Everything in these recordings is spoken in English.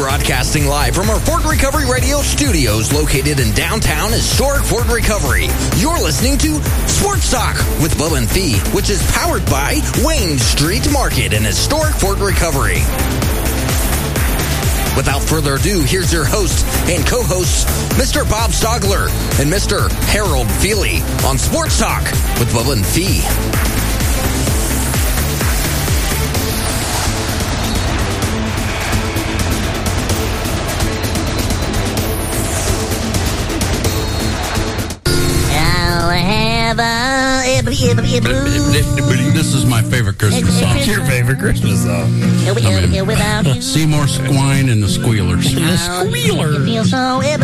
Broadcasting live from our Ford Recovery Radio studios located in downtown historic Ford Recovery. You're listening to Sports Talk with Bubba and Fee, which is powered by Wayne Street Market and historic Ford Recovery. Without further ado, here's your host and co-hosts, Mr. Bob Stogler and Mr. Harold Feely on Sports Talk with Bubba and Fee. This is my favorite Christmas song. What's your favorite Christmas song? Seymour Squine and the Squealers. The Squealers.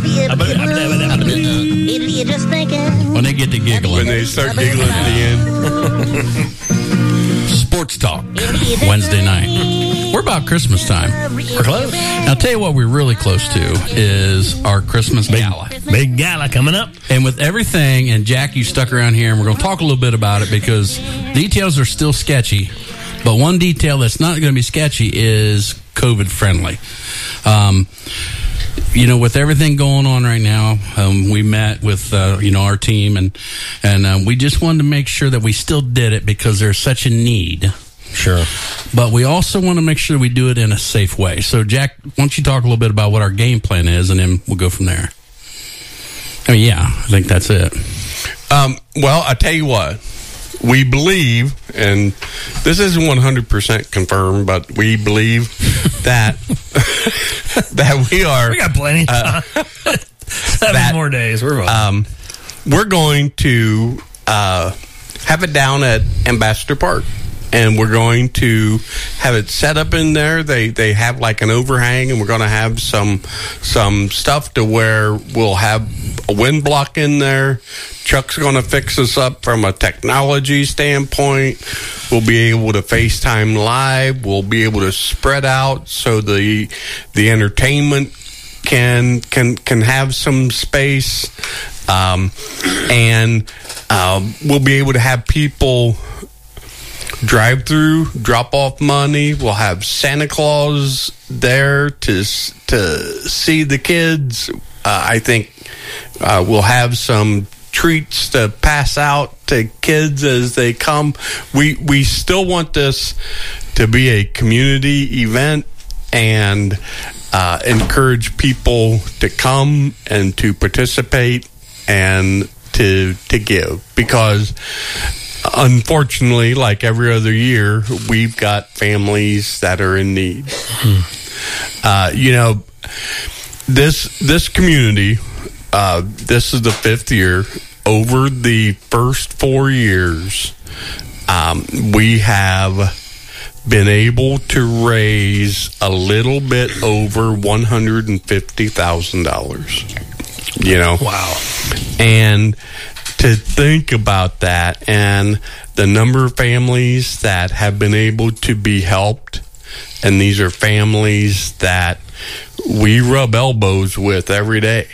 When they get to giggling. When they start giggling at the end. Sports Talk, Wednesday night. We're about Christmas time. We're close. Now, I'll tell you what we're really close to is our Christmas gala. Big gala coming up. And with everything, and Jack, you stuck around here, and we're going to talk a little bit about it because details are still sketchy. But one detail that's not going to be sketchy is COVID friendly. With everything going on right now, we met with, our team, and we just wanted to make sure that we still did it because there's such a need. Sure. But we also want to make sure we do it in a safe way. So, Jack, why don't you talk a little bit about what our game plan is, and then we'll go from there. I think that's it. Well, I tell you what. We believe, and this isn't 100% confirmed, but we believe that we are. We got plenty of time. 7 more days. We're fine. We're going to have it down at Ambassador Park, and we're going to have it set up in there. They have like an overhang, and we're going to have some stuff to where we'll have a wind block in there. Chuck's going to fix us up from a technology standpoint. We'll be able to FaceTime live. We'll be able to spread out so the entertainment can have some space, and we'll be able to have people drive through, drop off money. We'll have Santa Claus there to see the kids. I think we'll have some treats to pass out to kids as they come. We still want this to be a community event and encourage people to come and to participate and to give, because unfortunately, like every other year, we've got families that are in need. This community, this is the 5th year. Over the first 4 years, we have been able to raise a little bit over $150,000. Wow. And to think about that and the number of families that have been able to be helped, and these are families that we rub elbows with every day.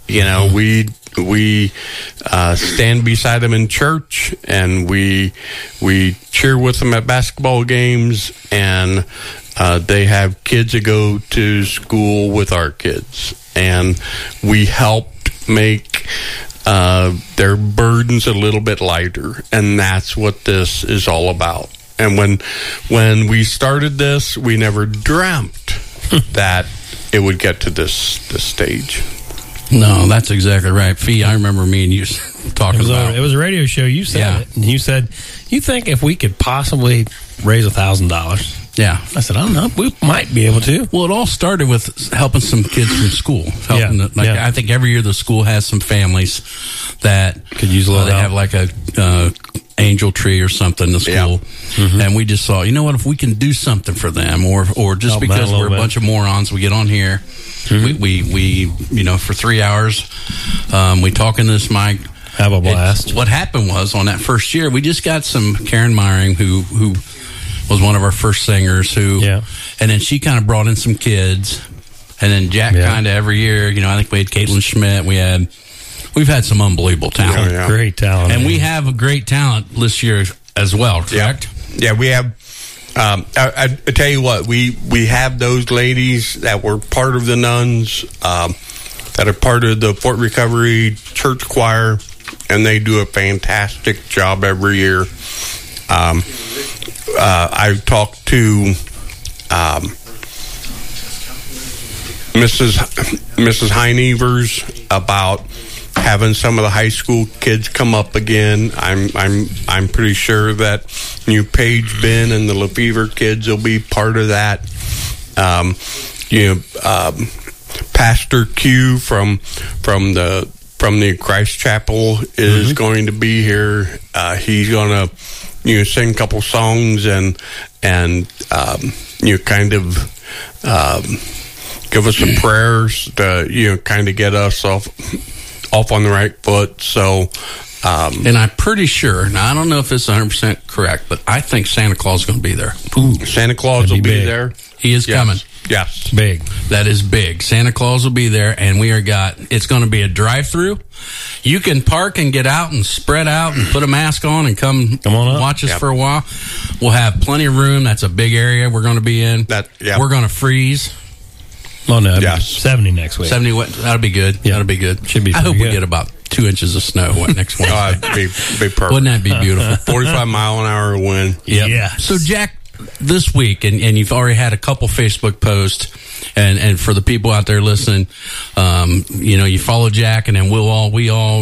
We stand beside them in church, and we cheer with them at basketball games, and they have kids that go to school with our kids, and we helped make their burdens a little bit lighter, and that's what this is all about. And when we started this, we never dreamt that it would get to this stage. No, that's exactly right. Fee, I remember me and you talking about it. It was a radio show. You said it. And you said, you think if we could possibly raise $1,000? Yeah. I said, I don't know. We might be able to. Well, it all started with helping some kids from school. I think every year the school has some families that could use a little they help. have like a angel tree or something in the school. And we just thought, you know what, if we can do something for them, or just help because we're a bunch of morons, we get on here, we for 3 hours, we talk in this mic, have a blast. What happened was, on that first year, we just got some Karen Meyering, who was one of our first singers, and then she kind of brought in some kids, and then Jack kind of every year, I think we had Caitlin Schmidt, we've had some unbelievable talent. Great talent. And we have a great talent this year as well, correct? Yeah, we have I tell you what, we have those ladies that were part of the nuns, that are part of the Fort Recovery Church Choir, and they do a fantastic job every year. I've talked to Mrs. Heinevers about having some of the high school kids come up again. I'm pretty sure that Paige Ben and the Lefevre kids will be part of that. Pastor Q from the Christ Chapel is going to be here. He's going to sing a couple songs and kind of give us some prayers to kind of get us off on the right foot. So, and I'm pretty sure, now I don't know if it's 100% correct, but I think Santa Claus is going to be there. Ooh, Santa Claus will be there. He is coming. Yes. Big. That is big. Santa Claus will be there, and it's going to be a drive-through. You can park and get out and spread out and put a mask on and come on watch us for a while. We'll have plenty of room. That's a big area we're going to be in. We're going to freeze. Oh, no. 70 next week. 70, that'll be good. Yeah. That'll be good. Should be. I hope we get about 2 inches of snow next Wednesday. It'd be perfect. Wouldn't that be beautiful? 45-mile-an-hour wind. Yep. Yeah. So, Jack, this week, and you've already had a couple Facebook posts, and for the people out there listening, you follow Jack, and then we all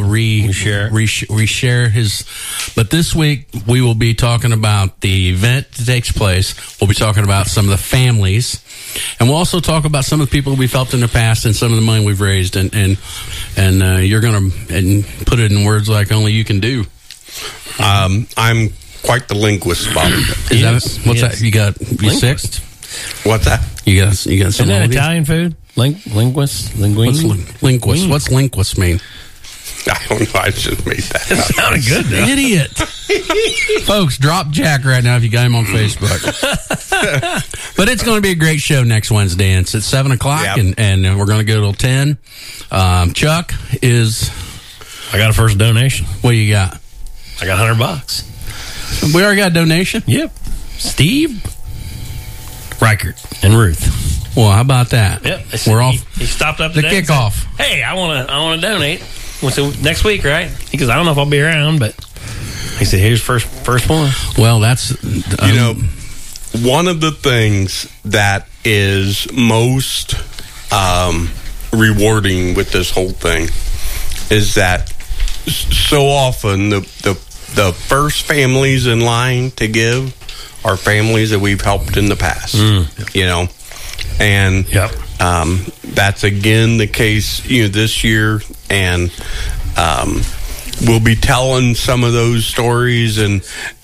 reshare his. But this week we will be talking about the event that takes place. We'll be talking about some of the families, and we'll also talk about some of the people we've helped in the past and some of the money we've raised, and you're gonna put it in words like only you can do. I'm quite the linguist, Bob. What's that? You sick? What's that? You got some. Isn't that Italian food? Linguist? Linguist. What's linguist mean? I don't know. I just made that up. Sounded good, though. Idiot. Folks, drop Jack right now if you got him on Facebook. But it's going to be a great show next Wednesday. And it's at 7 o'clock, and we're going to go till 10. Chuck is... I got a first donation. What you got? I got $100. We already got a donation? Yep. Steve Reichert and Ruth. Well, how about that? Yep. We're off. He stopped up the kickoff. Said, hey, I want to donate. So next week, right? He goes, I don't know if I'll be around, but he said, here's first one. Well, that's one of the things that is most rewarding with this whole thing is that so often the first families in line to give are families that we've helped in the past, and that's again the case, this year, and we'll be telling some of those stories, and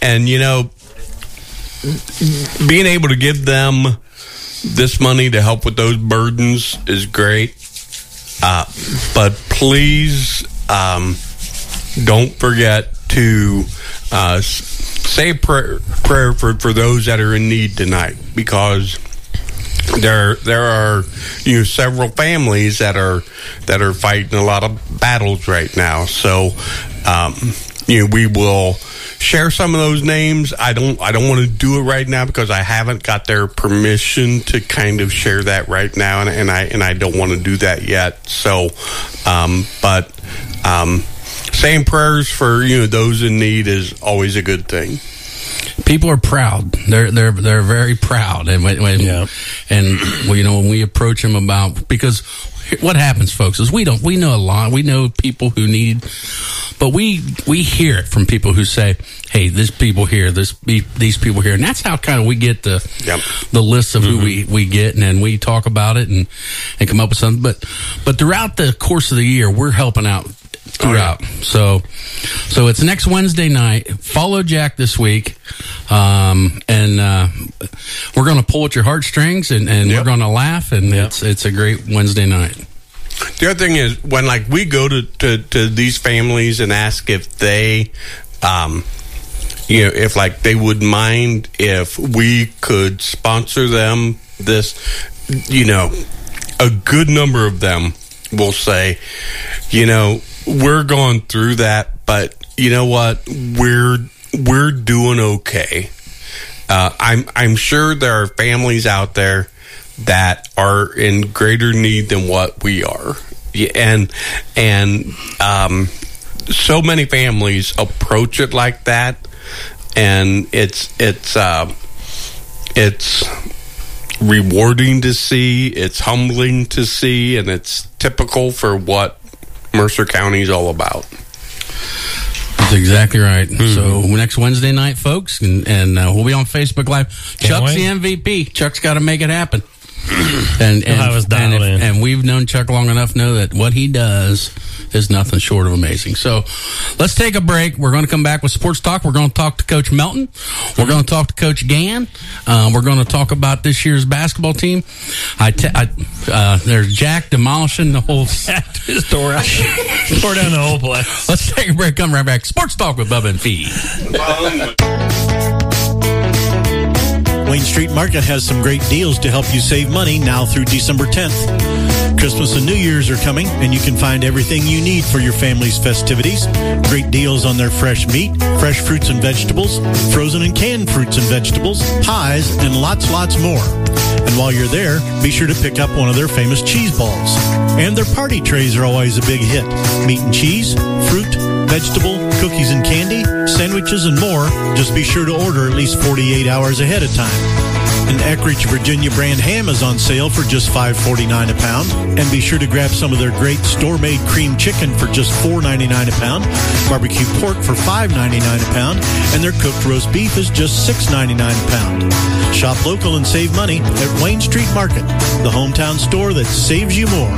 being able to give them this money to help with those burdens is great, but please don't forget to say a prayer for those that are in need tonight, because there are several families that are fighting a lot of battles right now. So we will share some of those names. I don't want to do it right now because I haven't got their permission to kind of share that right now, and I don't want to do that yet. So saying prayers for those in need is always a good thing. People are proud. They're very proud, and when we approach them about, because what happens, folks, is we know a lot. We know people who need, but we hear it from people who say, "Hey, there's people here. These people here," and that's how kind of we get the list of who we get, and then we talk about it and come up with something. But throughout the course of the year, we're helping out throughout. So it's next Wednesday night. Follow Jack this week, and we're going to pull at your heartstrings, and we're going to laugh, and it's a great Wednesday night. The other thing is, when we go to these families and ask if they if they would mind if we could sponsor them this, a good number of them will say, we're going through that, but you know what? We're doing okay. I'm sure there are families out there that are in greater need than what we are, and so many families approach it like that, and it's rewarding to see, it's humbling to see, and it's typical for what Mercer County is all about. That's exactly right. So next Wednesday night, folks, and we'll be on Facebook Live. Chuck's the MVP. Chuck's got to make it happen. And we've known Chuck long enough to know that what he does is nothing short of amazing. So let's take a break. We're going to come back with Sports Talk. We're going to talk to Coach Melton. We're going to talk to Coach Gann. We're going to talk about this year's basketball team. There's Jack demolishing the whole tore down the whole place. Let's take a break. Come right back. Sports Talk with Bubba and Fee. Wayne Street Market has some great deals to help you save money now through December 10th. Christmas and New Year's are coming, and you can find everything you need for your family's festivities. Great deals on their fresh meat, fresh fruits and vegetables, frozen and canned fruits and vegetables, pies, and lots more. And while you're there, be sure to pick up one of their famous cheese balls. And their party trays are always a big hit. Meat and cheese, fruit, vegetable, cookies and candy, sandwiches, and more. Just be sure to order at least 48 hours ahead of time. An Eckrich Virginia brand ham is on sale for just $5.49 a pound. And be sure to grab some of their great store-made cream chicken for just $4.99 a pound, barbecue pork for $5.99 a pound, and their cooked roast beef is just $6.99 a pound. Shop local and save money at Wayne Street Market, the hometown store that saves you more.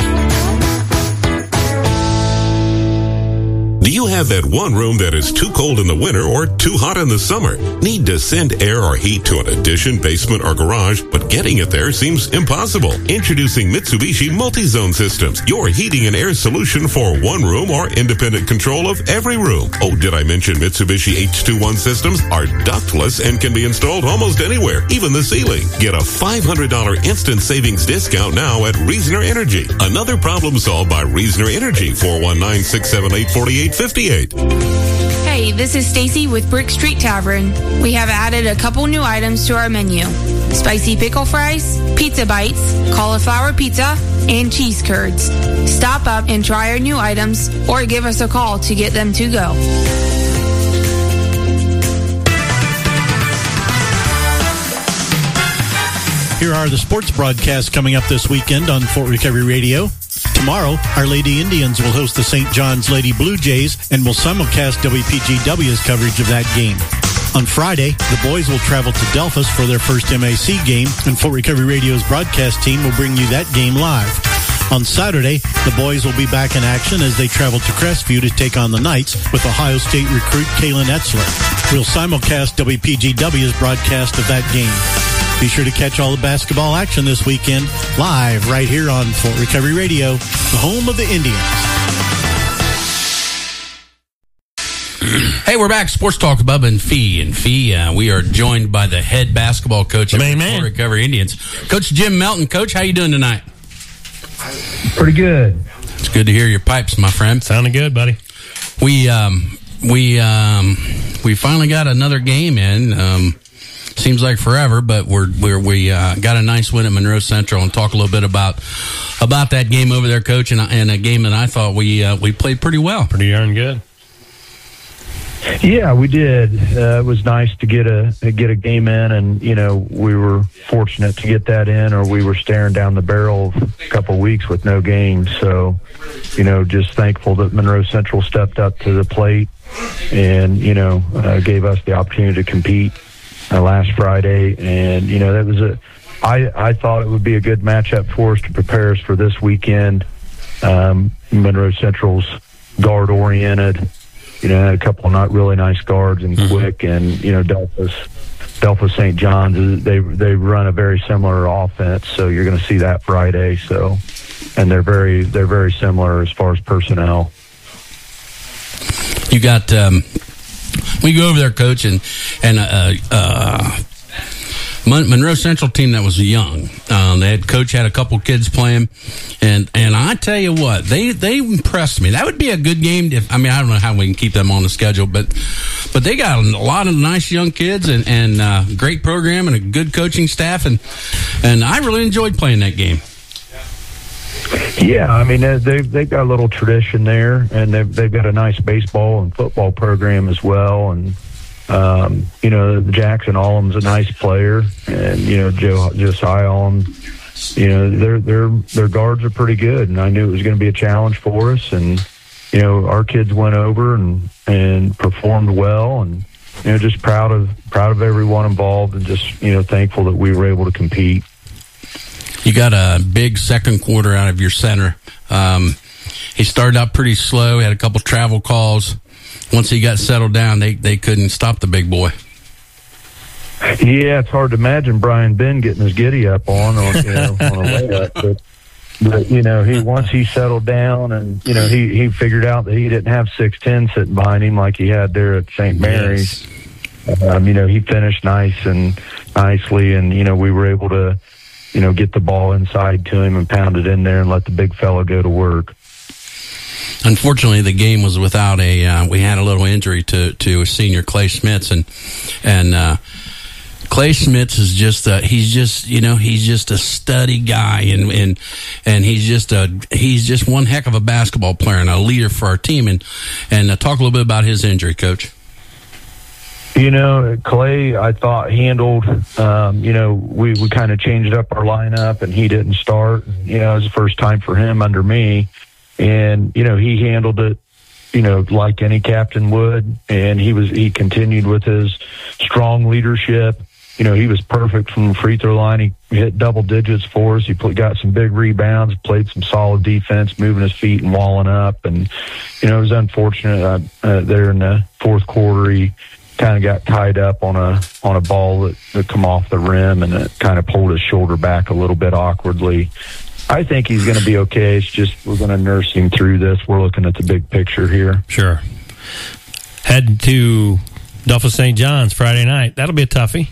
Do you have that one room that is too cold in the winter or too hot in the summer? Need to send air or heat to an addition, basement, or garage, but getting it there seems impossible? Introducing Mitsubishi Multi-Zone Systems, your heating and air solution for one room or independent control of every room. Oh, did I mention Mitsubishi H21 systems are ductless and can be installed almost anywhere, even the ceiling. Get a $500 instant savings discount now at Reasoner Energy. Another problem solved by Reasoner Energy, 419-678-4858. Hey, this is Stacy with Brick Street Tavern. We have added a couple new items to our menu. Spicy pickle fries, pizza bites, cauliflower pizza, and cheese curds. Stop up and try our new items or give us a call to get them to go. Here are the sports broadcasts coming up this weekend on Fort Recovery Radio. Tomorrow, our Lady Indians will host the St. John's Lady Blue Jays and will simulcast WPGW's coverage of that game. On Friday, the boys will travel to Delphus for their first MAC game, and Fort Recovery Radio's broadcast team will bring you that game live. On Saturday, the boys will be back in action as they travel to Crestview to take on the Knights with Ohio State recruit Kalen Etzler. We'll simulcast WPGW's broadcast of that game. Be sure to catch all the basketball action this weekend live right here on Fort Recovery Radio, the home of the Indians. Hey, we're back. Sports Talk, Bubba and Fee. And Fee, we are joined by the head basketball coach of the Fort Recovery Indians, Coach Jim Melton. Coach, how you doing tonight? Pretty good. It's good to hear your pipes, my friend. Sounding good, buddy. We finally got another game in. Seems like forever, but we got a nice win at Monroe Central, and talk a little bit about that game over there, Coach, and a game that I thought we played pretty well. Pretty darn good. Yeah, we did. It was nice to get a game in, and we were fortunate to get that in, or we were staring down the barrel of a couple of weeks with no games. So, just thankful that Monroe Central stepped up to the plate and gave us the opportunity to compete last Friday, and that was I thought it would be a good matchup for us to prepare us for this weekend. Monroe Central's guard oriented. Had a couple of not really nice guards and quick, and Delphus St. John's, they run a very similar offense, so you're going to see that Friday. So, and they're very similar as far as personnel. You got we go over there, Coach, and Monroe Central team that was young. Coach had a couple kids playing, and I tell you what, they impressed me. That would be a good game. I don't know how we can keep them on the schedule, but they got a lot of nice young kids and great program and a good coaching staff, and I really enjoyed playing that game. Yeah, I mean they've got a little tradition there, and they've got a nice baseball and football program as well, and. Jackson Allum's a nice player, and Josiah Allum, their guards are pretty good, and I knew it was going to be a challenge for us, and our kids went over and performed well, and just proud of everyone involved, and just thankful that we were able to compete. You got a big second quarter out of your center. He started out pretty slow, had a couple travel calls. Once he got settled down, they couldn't stop the big boy. Yeah, it's hard to imagine Brian Ben getting his giddy up on a layup, but once he settled down and he figured out that he didn't have 6'10" sitting behind him like he had there at St. Mary's. Yes. He finished nicely, and we were able to get the ball inside to him and pound it in there and let the big fella go to work. Unfortunately, the game was without we had a little injury to senior Clay Smits, and Clay Smits is he's just a steady guy, and he's just one heck of a basketball player and a leader for our team. And talk a little bit about his injury, Coach. Clay, I thought handled, we kind of changed up our lineup, and he didn't start. It was the first time for him under me. And, he handled it, like any captain would. And he continued with his strong leadership. He was perfect from the free throw line. He hit double digits for us. He got some big rebounds, played some solid defense, moving his feet and walling up. And, it was unfortunate there in the fourth quarter. He kind of got tied up on a ball that come off the rim, and it kind of pulled his shoulder back a little bit awkwardly. I think he's going to be okay. It's just we're going to nurse him through this. We're looking at the big picture here. Sure. Heading to Delphos St. John's Friday night. That'll be a toughie.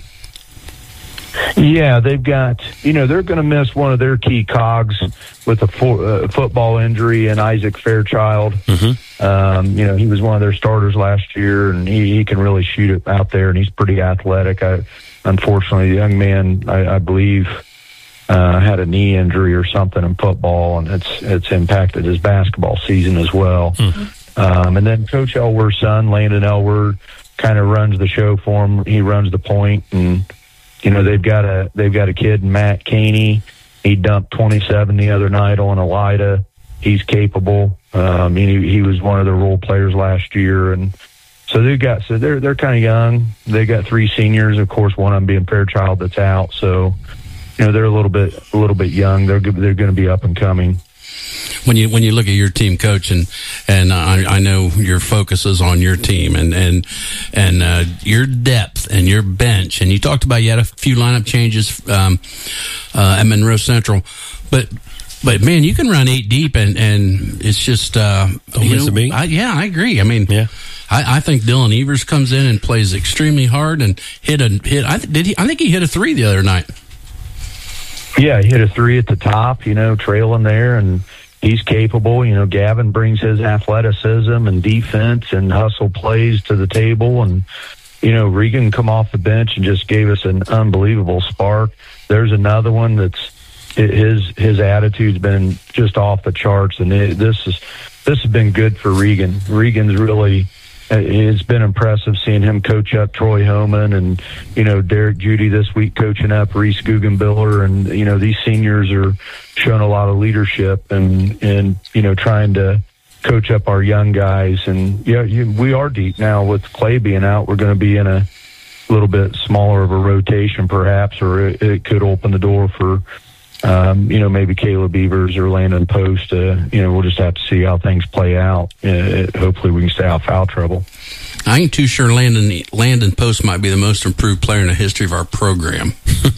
Yeah, they've got, they're going to miss one of their key cogs with a football injury in Isaac Fairchild. Mm-hmm. He was one of their starters last year, and he can really shoot it out there, and he's pretty athletic. Unfortunately, the young man, I believe, had a knee injury or something in football, and it's impacted his basketball season as well. Mm-hmm. And then Coach Elwer's son, Landon Elwer, kind of runs the show for him. He runs the point, and they've got a kid, Matt Caney. He dumped 27 the other night on Elida. He's capable. He was one of the role players last year, and so they're kind of young. They got 3 seniors, of course, one of them being Fairchild that's out. So. They're a little bit young. They're going to be up and coming. When you look at your team, Coach, and I know your focus is on your team and your depth and your bench, and you talked about you had a few lineup changes at Monroe Central, but man, you can run 8 deep, and it's just I agree. I mean, yeah. I think Dylan Evers comes in and plays extremely hard and hit. I think he hit a 3 the other night. Yeah, he hit a 3 at the top, trailing there, and he's capable. Gavin brings his athleticism and defense and hustle plays to the table, and, Regan come off the bench and just gave us an unbelievable spark. There's another one that's his attitude's been just off the charts, and this has been good for Regan. Regan's really... It's been impressive seeing him coach up Troy Homan and, Derek Judy this week coaching up Reese Guggenbiller. And, these seniors are showing a lot of leadership and trying to coach up our young guys. And, we are deep now with Clay being out. We're going to be in a little bit smaller of a rotation perhaps, or it could open the door for, maybe Caleb Evers or Landon Post. We'll just have to see how things play out. Hopefully we can stay out of foul trouble. I ain't too sure Landon Post might be the most improved player in the history of our program.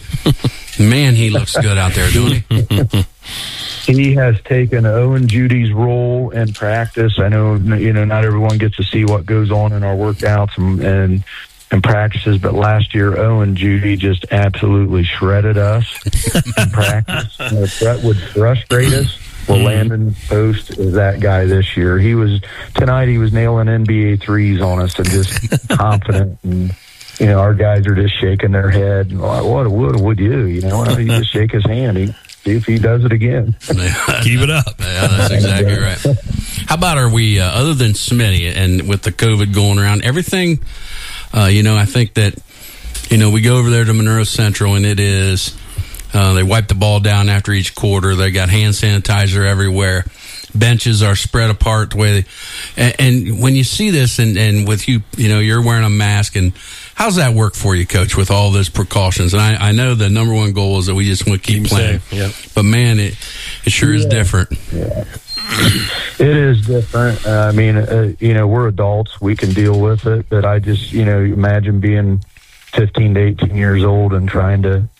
Man, he looks good out there, doesn't he? He has taken Owen Judy's role in practice. I know, not everyone gets to see what goes on in our workouts, and in practices, but last year Owen Judy just absolutely shredded us in practice. Brett would frustrate us. Well, Landon Post is that guy this year. Tonight he was nailing NBA threes on us and just confident. And, our guys are just shaking their head. What would you? You just shake his hand. See if he does it again. Keep it up. Yeah, that's exactly right. How about are we, other than Smitty and with the COVID going around, everything, I think that, we go over there to Monroe Central and it is, they wipe the ball down after each quarter. They got hand sanitizer everywhere. Benches are spread apart the way and when you see this and with you, you're wearing a mask, and how's that work for you, Coach, with all those precautions? And I know the number one goal is that we just want to keep playing. Yep. But man, it sure is different. Yeah. It is different. We're adults. We can deal with it. But I just, imagine being 15 to 18 years old and trying to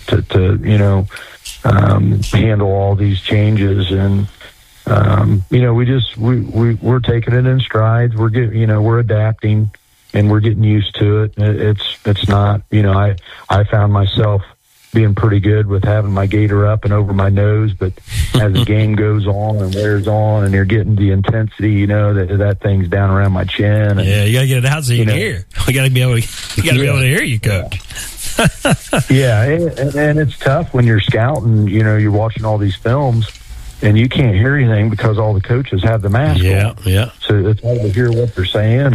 handle all these changes. And, we're taking it in strides. We're adapting and we're getting used to it. It's not, I found myself being pretty good with having my gaiter up and over my nose, but as the game goes on and wears on and you're getting the intensity, that thing's down around my chin. And, you gotta get it out so you can hear. We gotta be able to hear you, Coach. Yeah, and it's tough when you're scouting. You're watching all these films and you can't hear anything because all the coaches have the mask on. Yeah. So it's hard to hear what they're saying,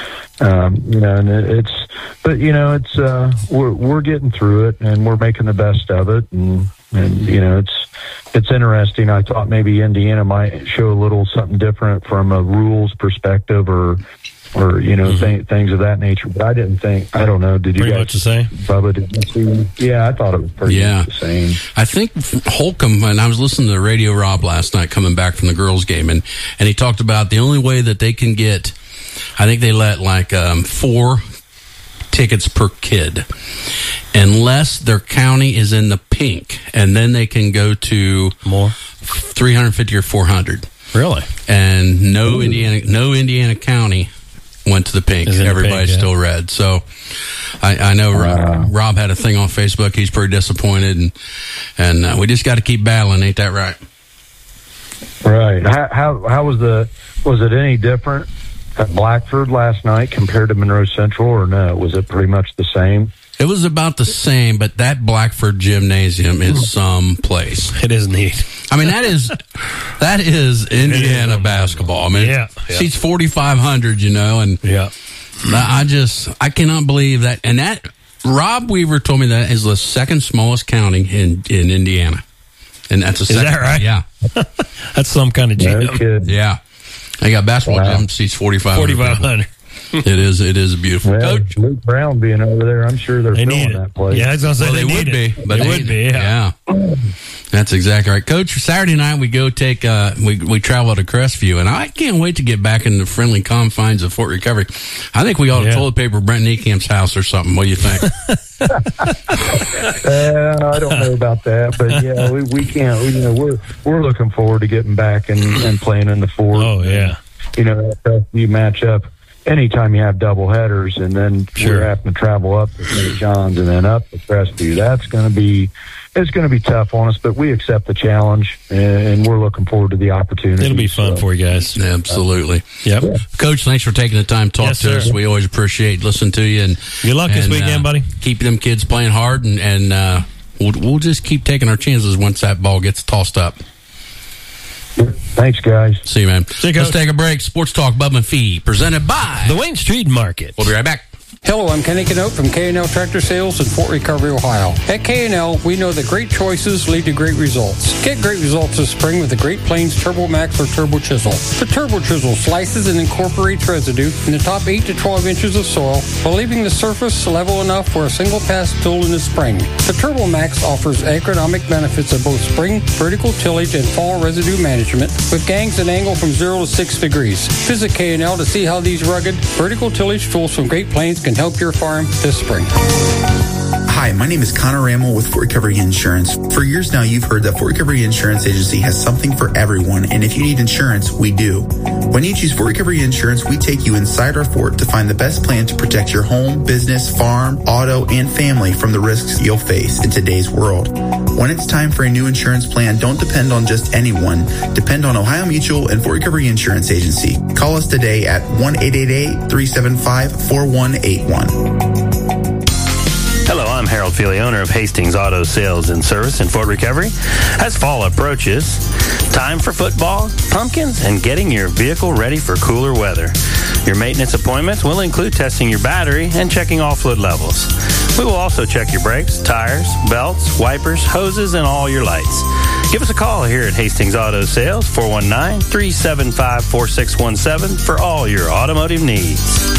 we're getting through it and we're making the best of it, and it's interesting. I thought maybe Indiana might show a little something different from a rules perspective or things of that nature, but I didn't think. I don't know. Did you pretty guys? Much the same. Bubba, did you see? Yeah, I thought it was pretty much the same. I think Holcomb, and I was listening to Radio Rob last night coming back from the girls' game, and he talked about the only way that they can get. I think they let 4 tickets per kid, unless their county is in the pink, and then they can go to more 350 or 400. Really? And no Indiana county went to the pink. Everybody's still red. So I know Rob had a thing on Facebook. He's pretty disappointed, and we just got to keep battling. Ain't that right? Right. How was it any different at Blackford last night compared to Monroe Central, or no? Was it pretty much the same? It was about the same, but that Blackford gymnasium is some place. It is neat. I mean, that is Indiana basketball. I mean, seats 4,500, and I cannot believe that. And that Rob Weaver told me that is the second smallest county in Indiana, and that's Is that right? Yeah, that's some kind of gym. Yeah, they got basketball gym seats 4,500. It is beautiful. Well, Coach, Luke Brown being over there, I'm sure they're filling that place. Yeah, I was going to say they would be. But they would be. Yeah. That's exactly right, Coach. Saturday night we go take we travel to Crestview, and I can't wait to get back in the friendly confines of Fort Recovery. I think we ought to toilet paper Brent Niecamp's house or something. What do you think? I don't know about that, but yeah, we can't. We're looking forward to getting back and playing in the Fort. Oh yeah. You match up. Anytime you have double headers, and then we're having to travel up to St. John's and then up to Crestview, it's going to be tough on us, but we accept the challenge, and we're looking forward to the opportunity. It'll be fun for you guys. Absolutely. Yep. Yeah. Coach, thanks for taking the time to talk to us. We always appreciate listening to you. And good luck this weekend, buddy. Keep them kids playing hard, and we'll just keep taking our chances once that ball gets tossed up. Thanks, guys. See you, man. See you, Let's take a break. Sports Talk, Bubba and Fee, presented by the Wayne Street Market. We'll be right back. Hello, I'm Kenny Canote from K&L Tractor Sales in Fort Recovery, Ohio. At K&L, we know that great choices lead to great results. Get great results this spring with the Great Plains Turbo Max or Turbo Chisel. The Turbo Chisel slices and incorporates residue in the top 8 to 12 inches of soil while leaving the surface level enough for a single pass tool in the spring. The Turbo Max offers agronomic benefits of both spring, vertical tillage, and fall residue management with gangs that angle from 0 to 6 degrees. Visit K&L to see how these rugged, vertical tillage tools from Great Plains can help your farm this spring. Hi, my name is Connor Rammel with Fort Recovery Insurance. For years now, you've heard that Fort Recovery Insurance Agency has something for everyone, and if you need insurance, we do. When you choose Fort Recovery Insurance, we take you inside our fort to find the best plan to protect your home, business, farm, auto, and family from the risks you'll face in today's world. When it's time for a new insurance plan, don't depend on just anyone. Depend on Ohio Mutual and Fort Recovery Insurance Agency. Call us today at 1-888-375-4181. Hello, I'm Harold Feely, owner of Hastings Auto Sales and Service in Fort Recovery. As fall approaches, time for football, pumpkins, and getting your vehicle ready for cooler weather. Your maintenance appointments will include testing your battery and checking all fluid levels. We will also check your brakes, tires, belts, wipers, hoses, and all your lights. Give us a call here at Hastings Auto Sales, 419-375-4617 for all your automotive needs.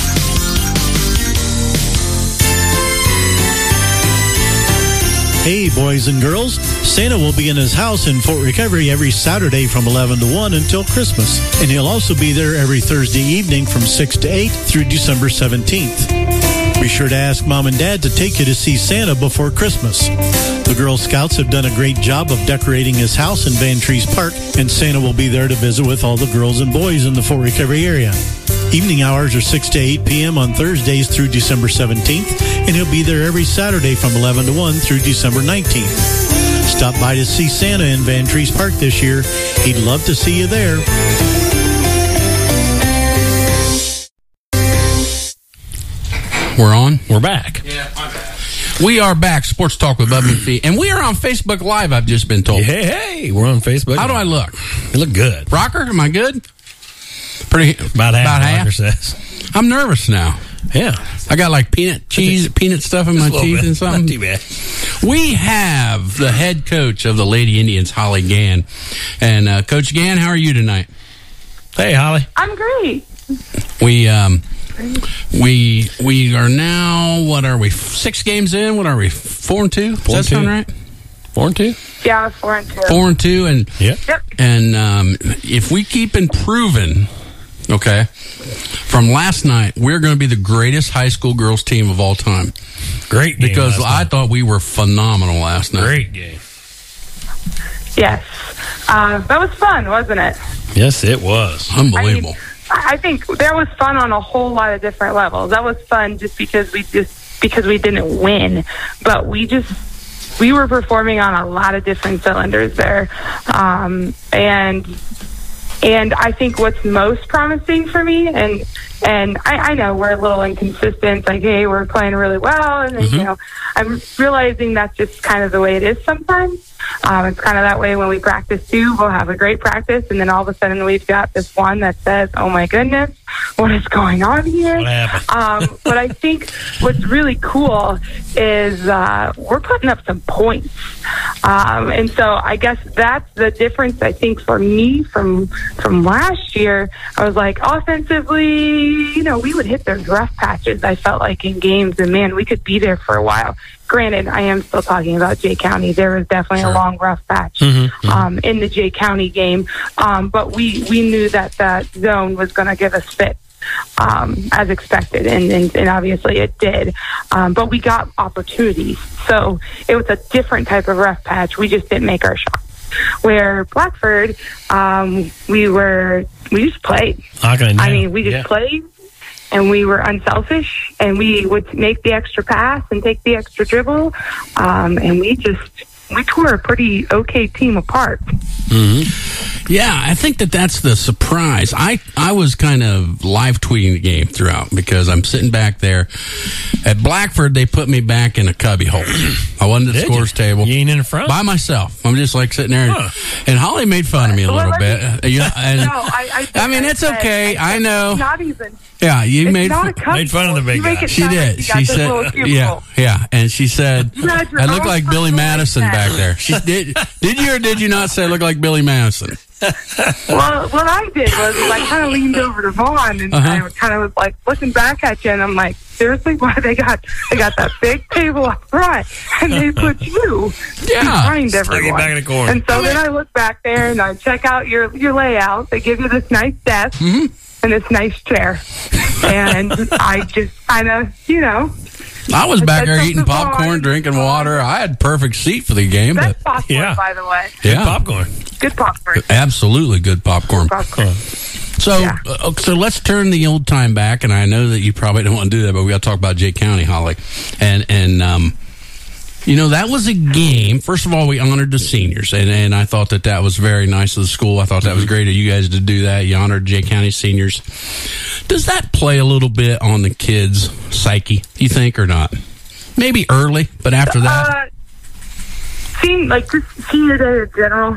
Hey, boys and girls, Santa will be in his house in Fort Recovery every Saturday from 11 to 1 until Christmas. And he'll also be there every Thursday evening from 6 to 8 through December 17th. Be sure to ask Mom and Dad to take you to see Santa before Christmas. The Girl Scouts have done a great job of decorating his house in Van Trees Park, and Santa will be there to visit with all the girls and boys in the Fort Recovery area. Evening hours are 6 to 8 p.m. on Thursdays through December 17th, and he'll be there every Saturday from 11 to 1 through December 19th. Stop by to see Santa in Van Trees Park this year. He'd love to see you there. We're on? We're back. Yeah, I'm back. We are back. Sports Talk with Bubba and Fee. And we are on Facebook Live, I've just been told. Hey, we're on Facebook. How do I look? You look good. Rocker, am I good? Pretty about half. Rocker says. I'm nervous now. Yeah. I got like peanut stuff in my teeth and something. Not too bad. We have the head coach of the Lady Indians, Holly Gann. And Coach Gann, how are you tonight? Hey, Holly. I'm great. We are now, what are we, 6 games in? What are we, 4-2? Does that sound right? 4-2? Yeah, 4-2. 4-2, and yep. And if we keep improving, okay, from last night, we're going to be the greatest high school girls team of all time. Great game. Because I thought we were phenomenal last night. Great game. Yes. That was fun, wasn't it? Yes, it was. Unbelievable. I think that was fun on a whole lot of different levels. That was fun just because we didn't win, but we were performing on a lot of different cylinders there. And I think what's most promising for me, and I know we're a little inconsistent, like, hey, we're playing really well, and then, you know, I'm realizing that's just kind of the way it is sometimes. It's kind of that way when we practice too. We'll have a great practice, and then all of a sudden we've got this one that says, oh my goodness, what is going on here? What happened? But I think what's really cool is we're putting up some points. And so I guess that's the difference, I think, for me from last year. I was like, offensively, you know, we would hit those rough patches, I felt like, in games, and man, we could be there for a while. Granted, I am still talking about Jay County. There was definitely a long, rough patch in the Jay County game. But we knew that zone was going to give us fit as expected, and obviously it did. But we got opportunities. So it was a different type of rough patch. We just didn't make our shots. Where Blackford, we just played. I mean, we just played. And we were unselfish, and we would make the extra pass and take the extra dribble, and we tore a pretty okay team apart. Mm-hmm. Yeah, I think that's the surprise. I was kind of live tweeting the game throughout because I'm sitting back there. At Blackford, they put me back in a cubby hole. I wasn't at the scores table. You ain't in the front? By myself. I'm just like sitting there. And Holly made fun of me a little bit. I mean, it's okay. I know. Not even. Yeah, you made fun of the big guy. She did. She said, yeah. And she said, I look like Billy Madison back there. She did you or did you not say I look like Billy Madison? Well, what I did was I kind of leaned over to Vaughn, and I kind of was like looking back at you, and I'm like, seriously, why they got that big table up front, and they put you behind everyone. Back in the corner. And so then I look back there and I check out your layout. They give you this nice desk and this nice chair, and I just kind of, I was back there eating popcorn, drinking water. I had perfect seat for the game. That's popcorn, by the way. Yeah. Popcorn. Good popcorn. Absolutely good popcorn. So let's turn the old time back, and I know that you probably don't want to do that, but we got to talk about Jay County, Holly. And that was a game. First of all, we honored the seniors, and I thought that was very nice of the school. I thought that was great of you guys to do that. You honored Jay County seniors. Does that play a little bit on the kids' psyche, do you think, or not? Maybe early, but after that? Just senior day in general.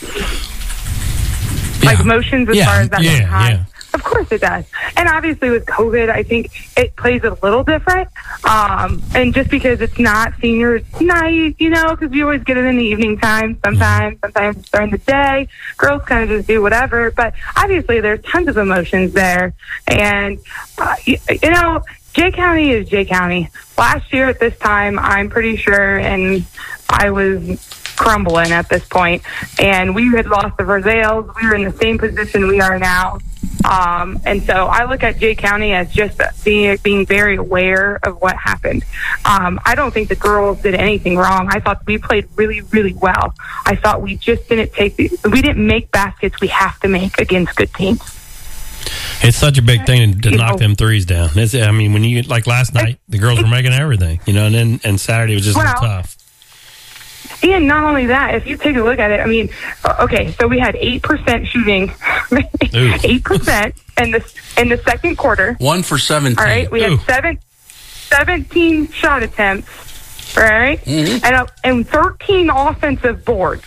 Like emotions as far as that time. Of course it does. And obviously with COVID, I think it plays a little different. And just because it's not senior night, because we always get it in the evening time sometimes during the day. Girls kind of just do whatever. But obviously there's tons of emotions there. And, Jay County is Jay County. Last year at this time, I'm pretty sure, and I was crumbling at this point, and we had lost the Verzales. We were in the same position we are now. And so I look at Jay County as just being very aware of what happened. I don't think the girls did anything wrong. I thought we played really, really well. I thought we just we didn't make baskets we have to make against good teams. It's such a big thing to knock them threes down. When you, like last night, the girls were making everything, and Saturday was just tough. And not only that, if you take a look at it, so we had 8% shooting, 8% in the second quarter. 1 for 17. All right, we had 17 shot attempts, all right, and 13 offensive boards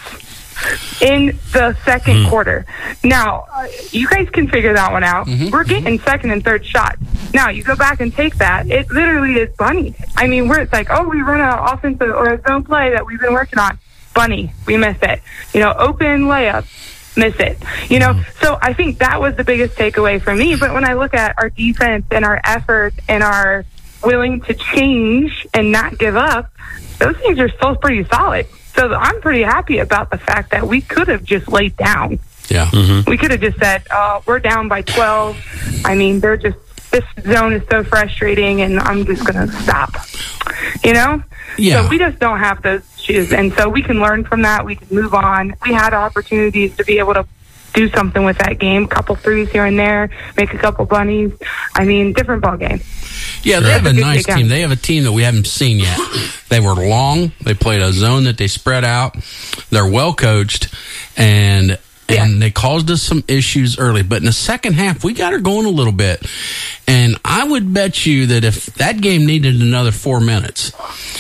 in the second quarter. Now, you guys can figure that one out. We're getting second and third shots. Now, you go back and take that. It literally is bunny. Where it's like, we run an offensive or a zone play that we've been working on. Bunny, we miss it. Open layup, miss it. So I think that was the biggest takeaway for me. But when I look at our defense and our effort and our willing to change and not give up, those things are still pretty solid. So I'm pretty happy about the fact that we could have just laid down. Yeah. We could have just said, we're down by 12. This zone is so frustrating, and I'm just going to stop. Yeah. So we just don't have those issues. And so we can learn from that. We can move on. We had opportunities to be able to do something with that game. A couple threes here and there, make a couple bunnies. Different ball game. Yeah, they have a nice team. They have a team that we haven't seen yet. They were long. They played a zone that they spread out. They're well coached, and they caused us some issues early. But in the second half, we got her going a little bit. And I would bet you that if that game needed another 4 minutes,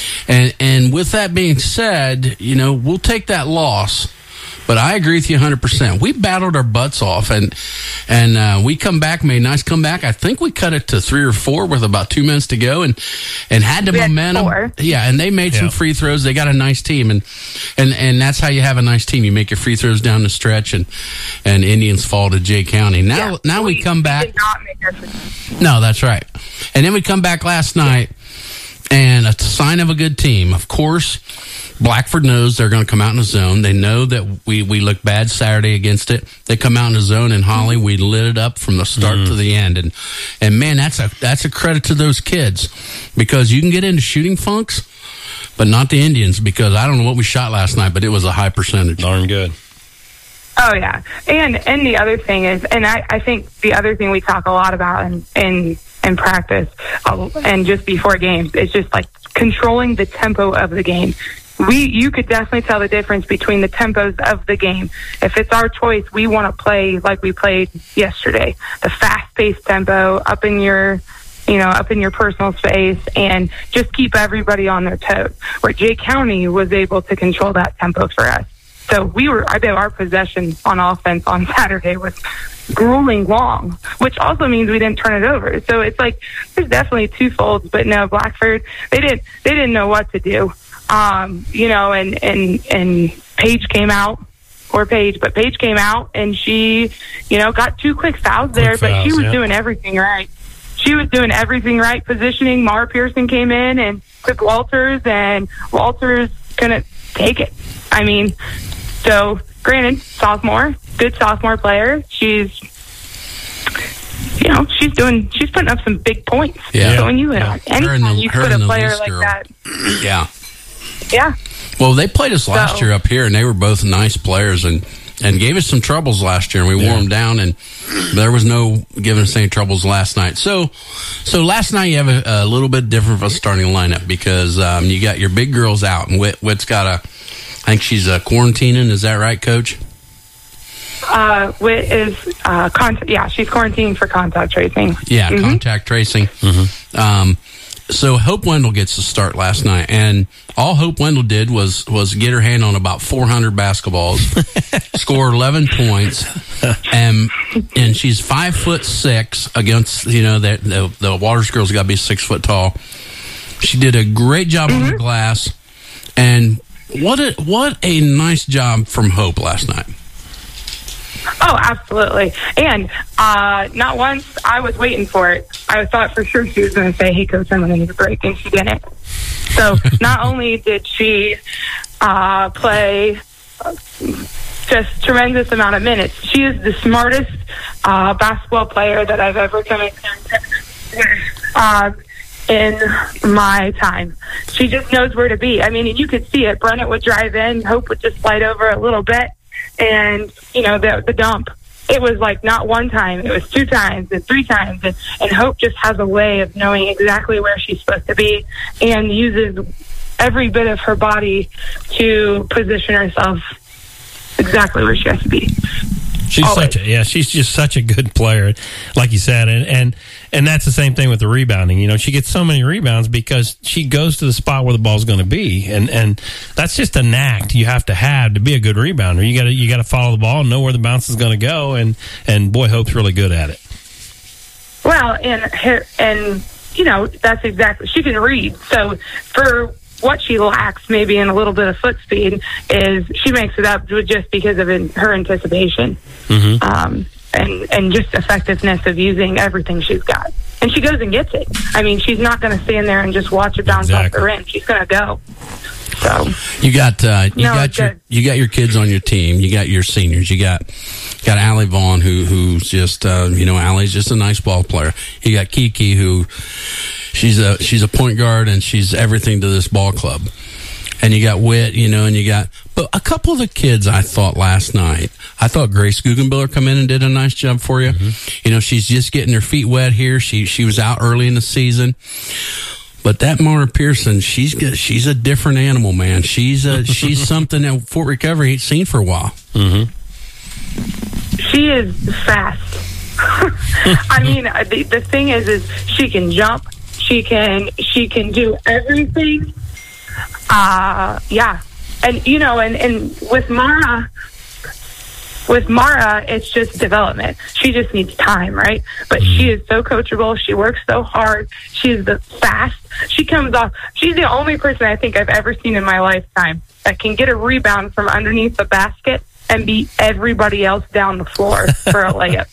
and with that being said, we'll take that loss. But I agree with you 100%. We battled our butts off, and we come back, made a nice comeback. I think we cut it to 3 or 4 with about 2 minutes to go, and had the momentum. Yeah, and they made some free throws. They got a nice team, and that's how you have a nice team. You make your free throws down the stretch, and Indians fall to Jay County. Now we come back. Did not make our free. No, that's right. And then we come back last night, and a sign of a good team, of course. Blackford knows they're going to come out in the zone. They know that we look bad Saturday against it. They come out in the zone, and Holly, we lit it up from the start to the end. And man, that's a credit to those kids, because you can get into shooting funks, but not the Indians, because I don't know what we shot last night, but it was a high percentage. Darn good. Oh yeah, and the other thing is, and I think the other thing we talk a lot about in practice and just before games is just like controlling the tempo of the game. You could definitely tell the difference between the tempos of the game. If it's our choice, we want to play like we played yesterday, the fast-paced tempo up in your personal space, and just keep everybody on their toes. Where Jay County was able to control that tempo for us. So I bet our possession on offense on Saturday was grueling long, which also means we didn't turn it over. So it's like there's definitely two folds. But no, Blackford, they didn't know what to do. And Paige came out, but Paige came out, and she, got 2 quick fouls there, but she was doing everything right. She was doing everything right, positioning. Mara Pearson came in and took Walters, and Walters couldn't take it. So granted, good sophomore player. She's, she's putting up some big points. Yeah. So when you anytime you put a player like that. Yeah. Yeah. Well, they played us last year up here, and they were both nice players and gave us some troubles last year, and we wore them down, and there was no giving us any troubles last night. So last night you have a little bit different of a starting lineup because you got your big girls out, and Whit's got I think she's quarantining. Is that right, Coach? Whit is she's quarantining for contact tracing. Yeah, contact tracing. Mm-hmm. So Hope Wendell gets the start last night, and all Hope Wendell did was get her hand on about 400 basketballs, score 11 points, and she's 5'6" against the Waters girls got to be 6 foot tall. She did a great job on the glass, and what a nice job from Hope last night. Oh, absolutely. And not once, I was waiting for it. I thought for sure she was going to say, hey, Coach, I'm going to need a break, and she didn't. So not only did she play just tremendous amount of minutes, she is the smartest basketball player that I've ever come in contact with in my time. She just knows where to be. I mean, you could see it. Brennan would drive in, Hope would just slide over a little bit. And, the dump, it was like not one time, it was 2 times and 3 times. And Hope just has a way of knowing exactly where she's supposed to be and uses every bit of her body to position herself exactly where she has to be. She's just such a good player, like you said, and that's the same thing with the rebounding. She gets so many rebounds because she goes to the spot where the ball's going to be, and that's just a knack you have to be a good rebounder. You got to follow the ball and know where the bounce is going to go, and boy, Hope's really good at it. Well, and that's exactly, she can read. So for what she lacks, maybe in a little bit of foot speed, is she makes it up just because of her anticipation, and just effectiveness of using everything she's got. And she goes and gets it. I mean, she's not going to stand there and just watch it bounce off the rim. She's going to go. So you got your kids on your team. You got your seniors. You got Allie Vaughn, who's just Allie's just a nice ball player. You got Kiki, who she's a point guard and she's everything to this ball club. And you got Whit, but a couple of the kids I thought last night, I thought Grace Guggenbiller come in and did a nice job for you. Mm-hmm. She's just getting her feet wet here. She was out early in the season. But that Mara Pearson, she's a different animal, man. She's something that Fort Recovery ain't seen for a while. Mm-hmm. She is fast. I mean, the thing is she can jump. She can do everything. Yeah. And, and with Mara, it's just development. She just needs time, right? But she is so coachable. She works so hard. She's fast. She's the only person I think I've ever seen in my lifetime that can get a rebound from underneath the basket and beat everybody else down the floor for a layup.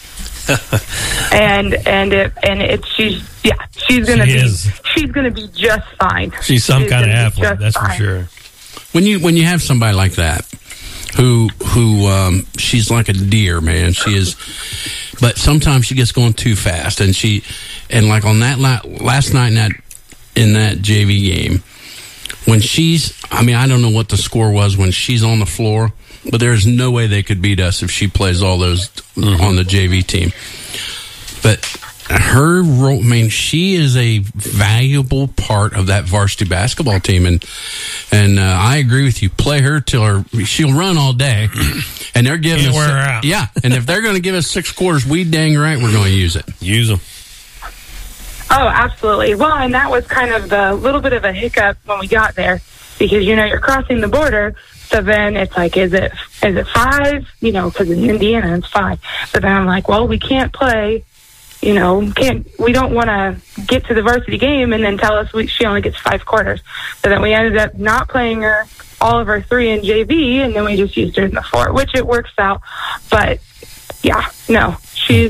She's gonna be just fine. She's some kind of athlete, that's for sure. When you have somebody like that, who she's like a deer, man. She is, but sometimes she gets going too fast, and like on that last night in that JV game, when I don't know what the score was when she's on the floor, but there's no way they could beat us if she plays all those on the JV team. But her role, she is a valuable part of that varsity basketball team, and I agree with you. Play her till she'll run all day, and they're giving us wear her out. Yeah, and if they're going to give us 6 quarters, we dang right we're going to use it. Use them. Oh, absolutely. Well, and that was kind of the little bit of a hiccup when we got there, because you're crossing the border. So then it's like, is it 5? Because in Indiana it's 5. So then I'm like, well, we can't play. We don't want to get to the varsity game and then tell us she only gets 5 quarters. So then we ended up not playing her all of our 3 in JV, and then we just used her in the 4, which it works out. But yeah, no, she's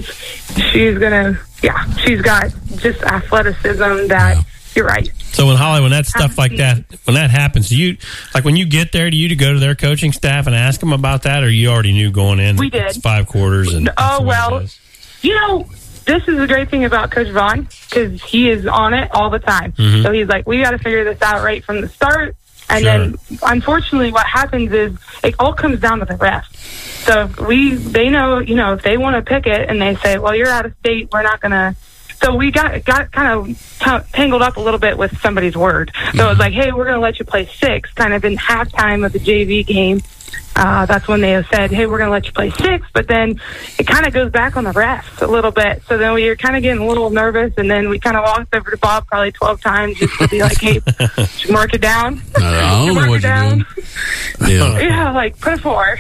got just athleticism that you're right. So when that stuff like that, when that happens, when you get there, do you go to their coaching staff and ask them about that, or you already knew going in? We did. It's 5 quarters and this is the great thing about Coach Vaughn, because he is on it all the time. Mm-hmm. So he's like, we got to figure this out right from the start. And then, unfortunately, what happens is it all comes down to the refs. So they know, if they want to pick it and they say, well, you're out of state, we're not going to. So we got kind of tangled up a little bit with somebody's word. So it was like, hey, we're going to let you play 6, kind of in halftime of the JV game. That's when they said, hey, we're going to let you play 6. But then it kind of goes back on the refs a little bit. So then we were kind of getting a little nervous. And then we kind of walked over to Bob probably 12 times just to be like, hey, should mark it down? I don't know what you're doing. Yeah, like put a 4.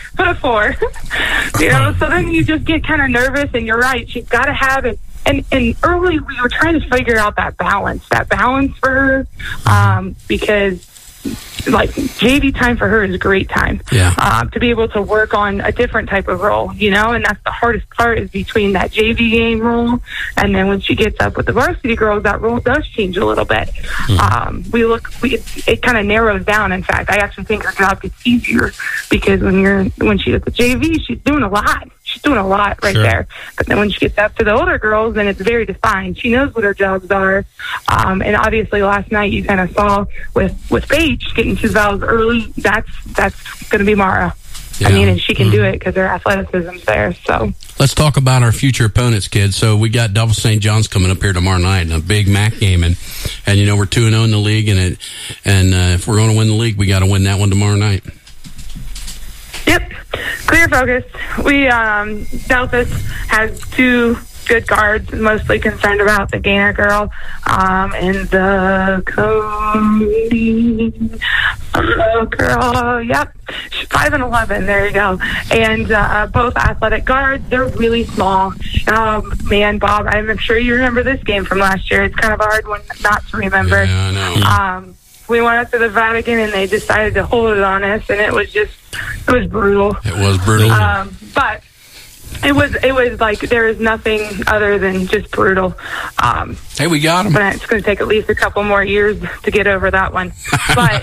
So then you just get kind of nervous. And you're right. She's got to have it. And early we were trying to figure out that balance for her, because like JV time for her is a great time. To be able to work on a different type of role, and that's the hardest part, is between that JV game role and then when she gets up with the varsity girls, that role does change a little bit. It kind of narrows down. In fact, I actually think her job gets easier, because when she's at the JV, she's doing a lot. She's doing a lot right there. But then when she gets up to the older girls, then it's very defined. She knows what her jobs are. And obviously last night you kind of saw with Paige getting 2 fouls early, that's going to be Mara. Yeah. I mean, and she can do it because her athleticism's there. So let's talk about our future opponents, kids. So we got Double St. John's coming up here tomorrow night in a big MAC game, and we're 2-0 in the league, and if we're going to win the league, we got to win that one tomorrow night. Yep, clear focus. Delphus has 2 good guards, mostly concerned about the Gainer girl and the Cody girl. Yep, 5 and 11. There you go. And both athletic guards. They're really small. Man, Bob, I'm sure you remember this game from last year. It's kind of a hard one not to remember. Yeah, I know. We went up to the Vatican and they decided to hold it on us, and it was brutal. It was brutal. But it was like there is nothing other than just brutal. Hey, we got them. But it's going to take at least a couple more years to get over that one. But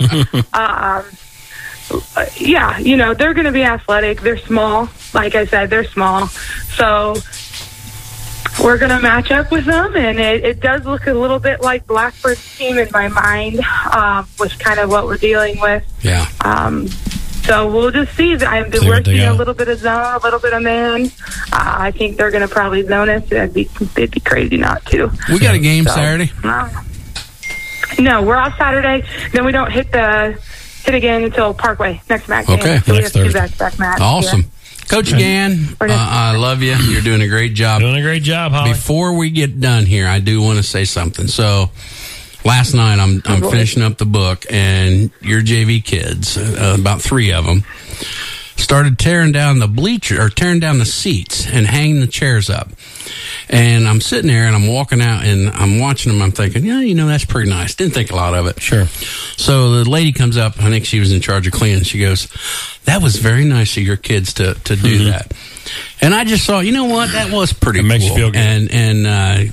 yeah, they're going to be athletic. They're small. Like I said, they're small. So we're going to match up with them, and it does look a little bit like Blackbird's team in my mind, with kind of what we're dealing with. Yeah. So we'll just see. We're seeing a little bit of zone, a little bit of man. I think they're going to probably zone us. They'd be crazy not to. We got a game Saturday? No, we're off Saturday. Then we don't hit again until Parkway next match. Okay. So we have 2 back-to-back matches. Awesome. Yeah. Coach Gann, I love you. You're doing a great job. Doing a great job, Holly. Before we get done here, I do want to say something. So last night I'm finishing up the book, and your JV kids, about 3 of them, started tearing down the seats and hanging the chairs up. And I'm sitting there and I'm walking out and I'm watching them. I'm thinking, that's pretty nice. Didn't think a lot of it. Sure. So the lady comes up. I think she was in charge of cleaning. She goes, that was very nice of your kids to do that. And I just thought, that was pretty cool. Makes you feel good. And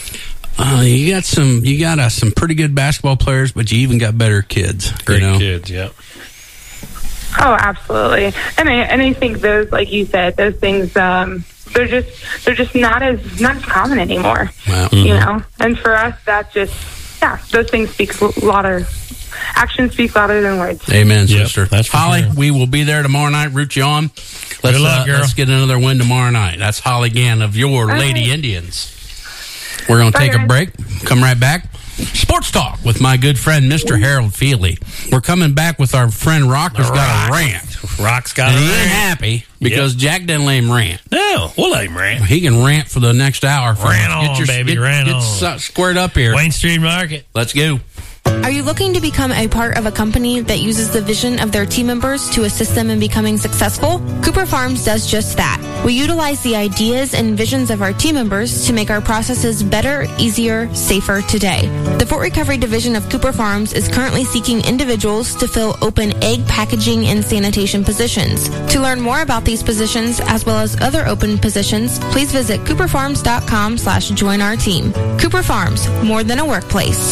you got some pretty good basketball players, but you even got better kids. Great kids, yeah. Oh, absolutely. And I think those, like you said, those things, they're just not as common anymore. Wow. And for us, that those things speak louder. Actions speak louder than words. Amen, sister. That's Holly, sure. We will be there tomorrow night. Root you on. Good luck, girl. Let's get another win tomorrow night. That's Holly Gann of your Lady Indians. We're going to take a break. Come right back. Sports Talk with my good friend, Mr. Harold Feely. We're coming back with our friend Rock, who's got a rant. Rock's got a rant. He ain't happy because Jack didn't let him rant. No, we'll let him rant. He can rant for the next hour. Rant on, baby. Rant on. Get squared up here. Wayne Street Market. Let's go. Are you looking to become a part of a company that uses the vision of their team members to assist them in becoming successful? Cooper Farms does just that. We utilize the ideas and visions of our team members to make our processes better, easier, safer today. The Fort Recovery Division of Cooper Farms is currently seeking individuals to fill open egg packaging and sanitation positions. To learn more about these positions, as well as other open positions, please visit cooperfarms.com/join our team. Cooper Farms, more than a workplace.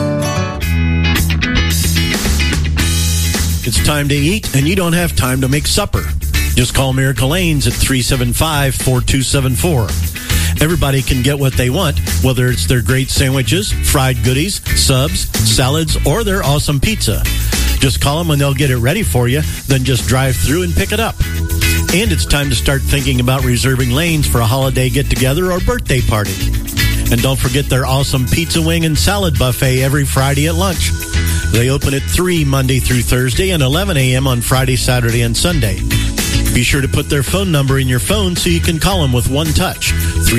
It's time to eat, and you don't have time to make supper. Just call Miracle Lanes at 375-4274. Everybody can get what they want, whether it's their great sandwiches, fried goodies, subs, salads, or their awesome pizza. Just call them and they'll get it ready for you, then just drive through and pick it up. And it's time to start thinking about reserving lanes for a holiday get-together or birthday party. And don't forget their awesome pizza wing and salad buffet every Friday at lunch. They open at 3 Monday through Thursday and 11 a.m. on Friday, Saturday, and Sunday. Be sure to put their phone number in your phone so you can call them with one touch.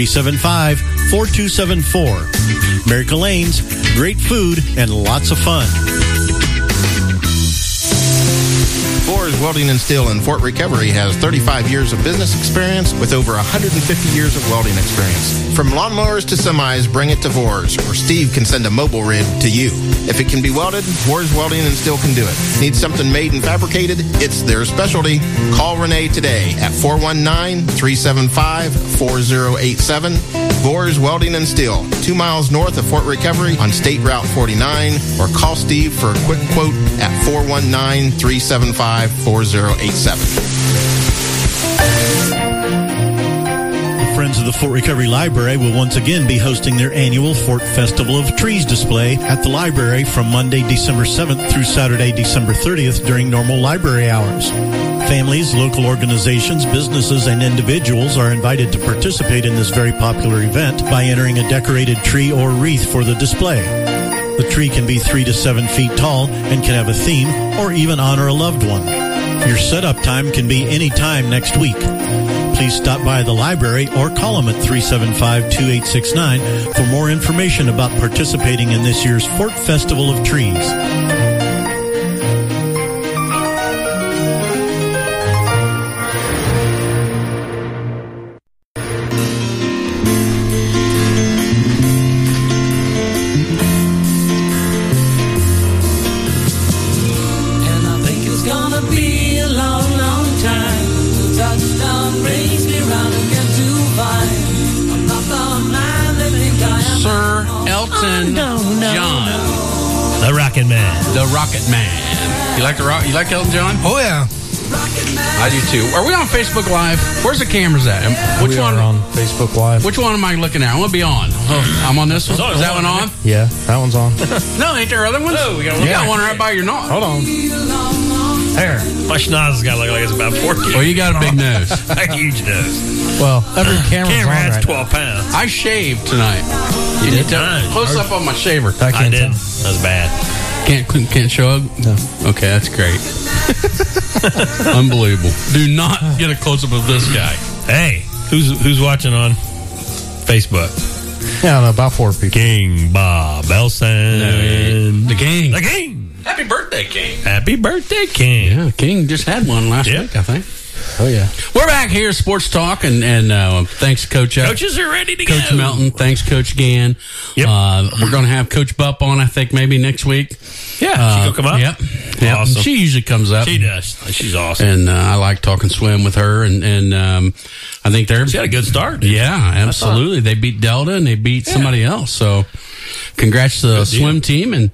375-4274. Miracle Lanes, great food, and lots of fun. Boers Welding and Steel in Fort Recovery has 35 years of business experience with over 150 years of welding experience. From lawnmowers to semis, bring it to Boers, or Steve can send a mobile rig to you. If it can be welded, Boers Welding and Steel can do it. Need something made and fabricated? It's their specialty. Call Renee today at 419-375-4087. Boers Welding and Steel, 2 miles north of Fort Recovery on State Route 49, or call Steve for a quick quote at 419-375-4087. Friends of the Fort Recovery Library will once again be hosting their annual Fort Festival of Trees display at the library from Monday, December 7th through Saturday, December 30th during normal library hours. Families, local organizations, businesses, and individuals are invited to participate in this very popular event by entering a decorated tree or wreath for the display. The tree can be 3 to 7 feet tall and can have a theme or even honor a loved one. Your setup time can be any time next week. Please stop by the library or call them at 375-2869 for more information about participating in this year's Fort Festival of Trees. You like Elton John? Oh, yeah. I do too. Are we on Facebook Live? Where's the cameras at? Which one? Are on Facebook Live. Which one am I looking at? I want to be on. Oh, I'm on this one. Is that one on? Yeah, that one's on. No, ain't there other ones? No, we got one right by your nose. Hold on. There. My schnoz has got to look like it's about 40. Well, you got a big nose. A huge nose. Well, every camera has right 12 pounds. I shaved tonight. You did? Close up on my shaver. I did. That was bad. Can't show up? No. Okay, that's great. Unbelievable. Do not get a close-up of this guy. Hey, who's watching on Facebook? Yeah, I don't know, about 4 people. King Bob Elson. No, the King. The King. Happy birthday, King. Happy birthday, King. Yeah, King just had one last week, I think. Oh, yeah. We're back here, Sports Talk, and thanks, Coach. Coaches are ready to Coach go. Melton, thanks, Coach Gann. Yep. We're going to have Coach Bupp on, I think, maybe next week. Yeah, she'll come up. Yep. Awesome. She usually comes up. She does. She's awesome. And I like talking swim with her, and I think she had a good start. Yeah, absolutely. They beat Delta, and they beat somebody else. So congrats to the swim team and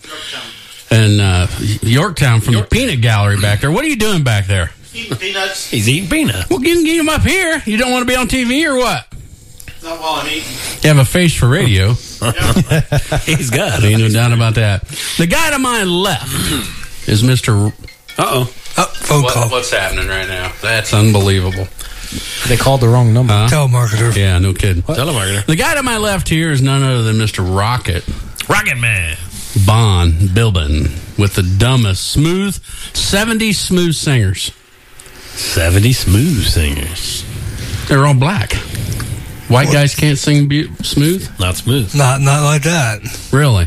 Yorktown from the Peanut Gallery back there. What are you doing back there? Eating peanuts. He's eating peanuts. Well, get him up here. You don't want to be on TV or what? Not while I'm eating. You have a face for radio. He's got it. Ain't no doubt about that. The guy to my left is Mr. Phone call. What's happening right now? That's unbelievable. They called the wrong number. Telemarketer. Yeah, no kidding. Telemarketer. The guy to my left here is none other than Mr. Rocket Man. Bon Bilbin with the dumbest 70 smooth singers. 70 smooth singers. They're all black. White guys can't sing smooth? Not smooth. Not like that. Really?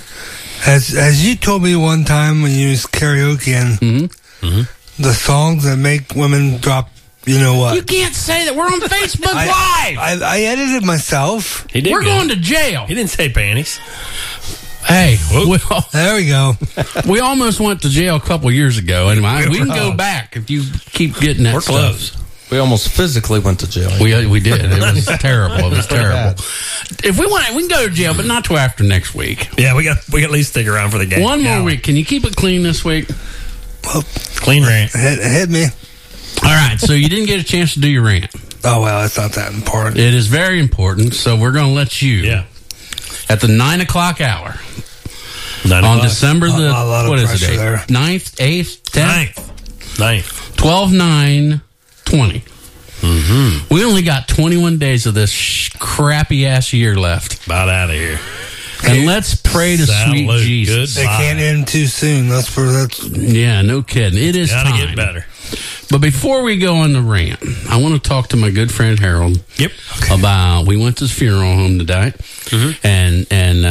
As you told me one time when you was karaoke the songs that make women drop, you know what? You can't say that. We're on Facebook Live. I edited myself. He did. We're going to jail. He didn't say panties. Hey, there we go. We almost went to jail a couple years ago, and we can go back if you keep getting that. We're close. We almost physically went to jail. We did. It was terrible. It was terrible. If we want, we can go to jail, but not till after next week. Yeah, we got at least stick around for the game. One more week. Can you keep it clean this week? Well, clean rant. Hit me. All right. So you didn't get a chance to do your rant. Oh, well, it's not that important. It is very important, so we're going to let you, at the 9 o'clock hour, on December the, what is the date? 9th, 8th, 10th? 9th. 12/9/20. Mm-hmm. We only got 21 days of this crappy-ass year left. About out of here. And let's pray to sweet Jesus. They can't end too soon. That's yeah, no kidding. It is Gotta time. get better. But before we go on the rant, I want to talk to my good friend Harold. Yep. About we went to his funeral home today, and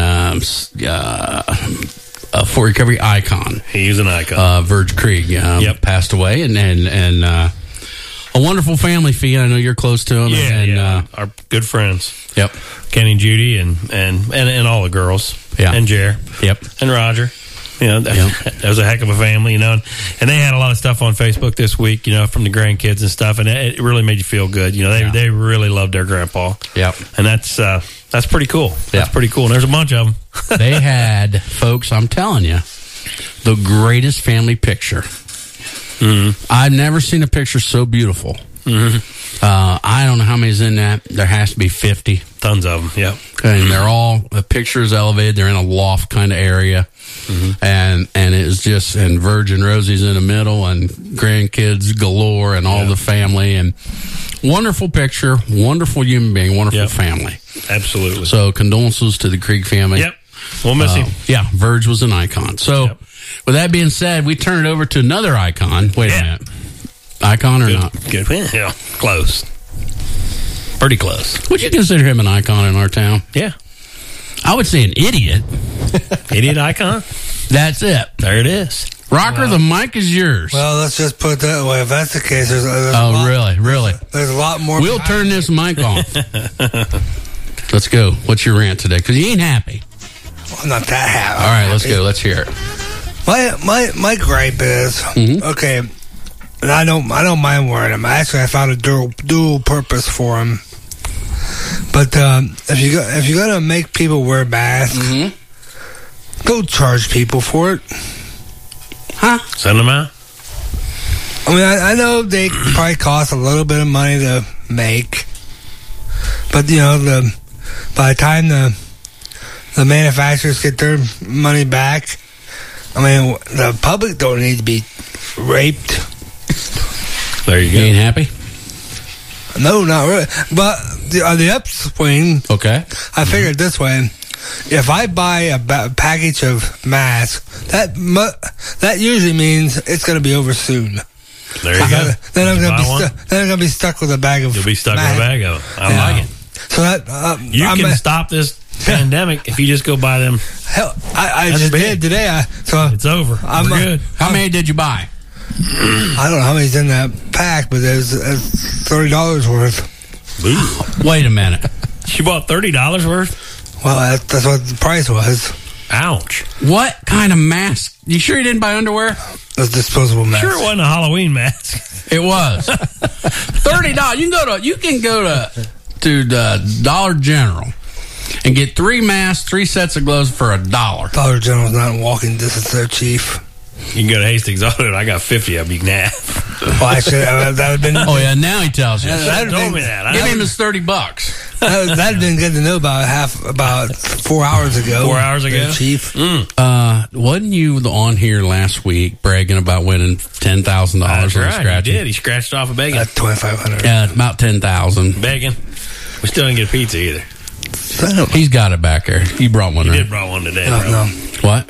a Fort Recovery icon. He's an icon. Verge Krieg passed away, and a wonderful family. Fee, I know you're close to him. Yeah, our good friends. Yep. Kenny and Judy and all the girls. Yeah. And Jer. Yep. And Roger. That was a heck of a family, and they had a lot of stuff on Facebook this week, from the grandkids and stuff, and it really made you feel good. They really loved their grandpa. Yep. And that's pretty cool. That's pretty cool. And there's a bunch of them. They had, folks, I'm telling you, the greatest family picture. Mm-hmm. I've never seen a picture so beautiful. Mm-hmm. I don't know how many's in that. There has to be 50. Tons of them, yeah. And they're all, the picture is elevated. They're in a loft kind of area. Mm-hmm. And it's just, and Virgin Rosie's in the middle, and grandkids galore, and all the family, and wonderful picture, wonderful human being, wonderful family. Absolutely. So condolences to the Krieg family. Yep. We'll miss him. Yeah, Verge was an icon. So with that being said, we turn it over to another icon. Wait a minute. Icon or not? Good. Yeah, close. Pretty close. Would you consider him an icon in our town? Yeah. I would say an idiot. Idiot icon? That's it. There it is. Rocker, the mic is yours. Well, let's just put it that way. If that's the case, there's a lot, really? There's a lot more. We'll turn this mic off. Let's go. What's your rant today? Because you ain't happy. Well, I'm not that happy. All right, let's go. Let's hear it. My gripe is okay. And I don't mind wearing them. Actually, I found a dual purpose for them. But if you're gonna make people wear masks, go charge people for it. Huh? Send them out. I mean, I know they probably cost a little bit of money to make, but by the time the manufacturers get their money back, I mean, the public don't need to be raped. There you go. You ain't happy? No, not really. But on the upswing, I figured this way: if I buy a package of masks, that usually means it's going to be over soon. There you go. Then I'm going to be stuck with a bag of. You'll be stuck with a bag of them. I like it. So that you can stop this pandemic if you just go buy them. Hell, I just did today. So it's over. We're good. How many did you buy? I don't know how many's in that pack, but there's $30 worth. Ooh. Wait a minute. You bought $30 worth? Well, that's what the price was. Ouch. What kind of mask? You sure you didn't buy underwear? Those disposable masks. Sure it wasn't a Halloween mask. It was. $30. You can go to the Dollar General and get 3 masks, 3 sets of gloves for $1. Dollar General's not in walking distance there, Chief. You can go to Hastings Auto, and I got 50 of them you can have. Well, actually, that would have been... Oh, yeah, now he tells you. That told me that. Give him his $30. That would have been good to know about 4 hours ago. 4 hours ago? Chief. Wasn't you on here last week bragging about winning $10,000 on scratch? He did. He scratched off a Beggin. At $2,500. Yeah, about $10,000. Beggin. We still didn't get a pizza either. He's got it back there. You brought one. You did brought one today. No. What?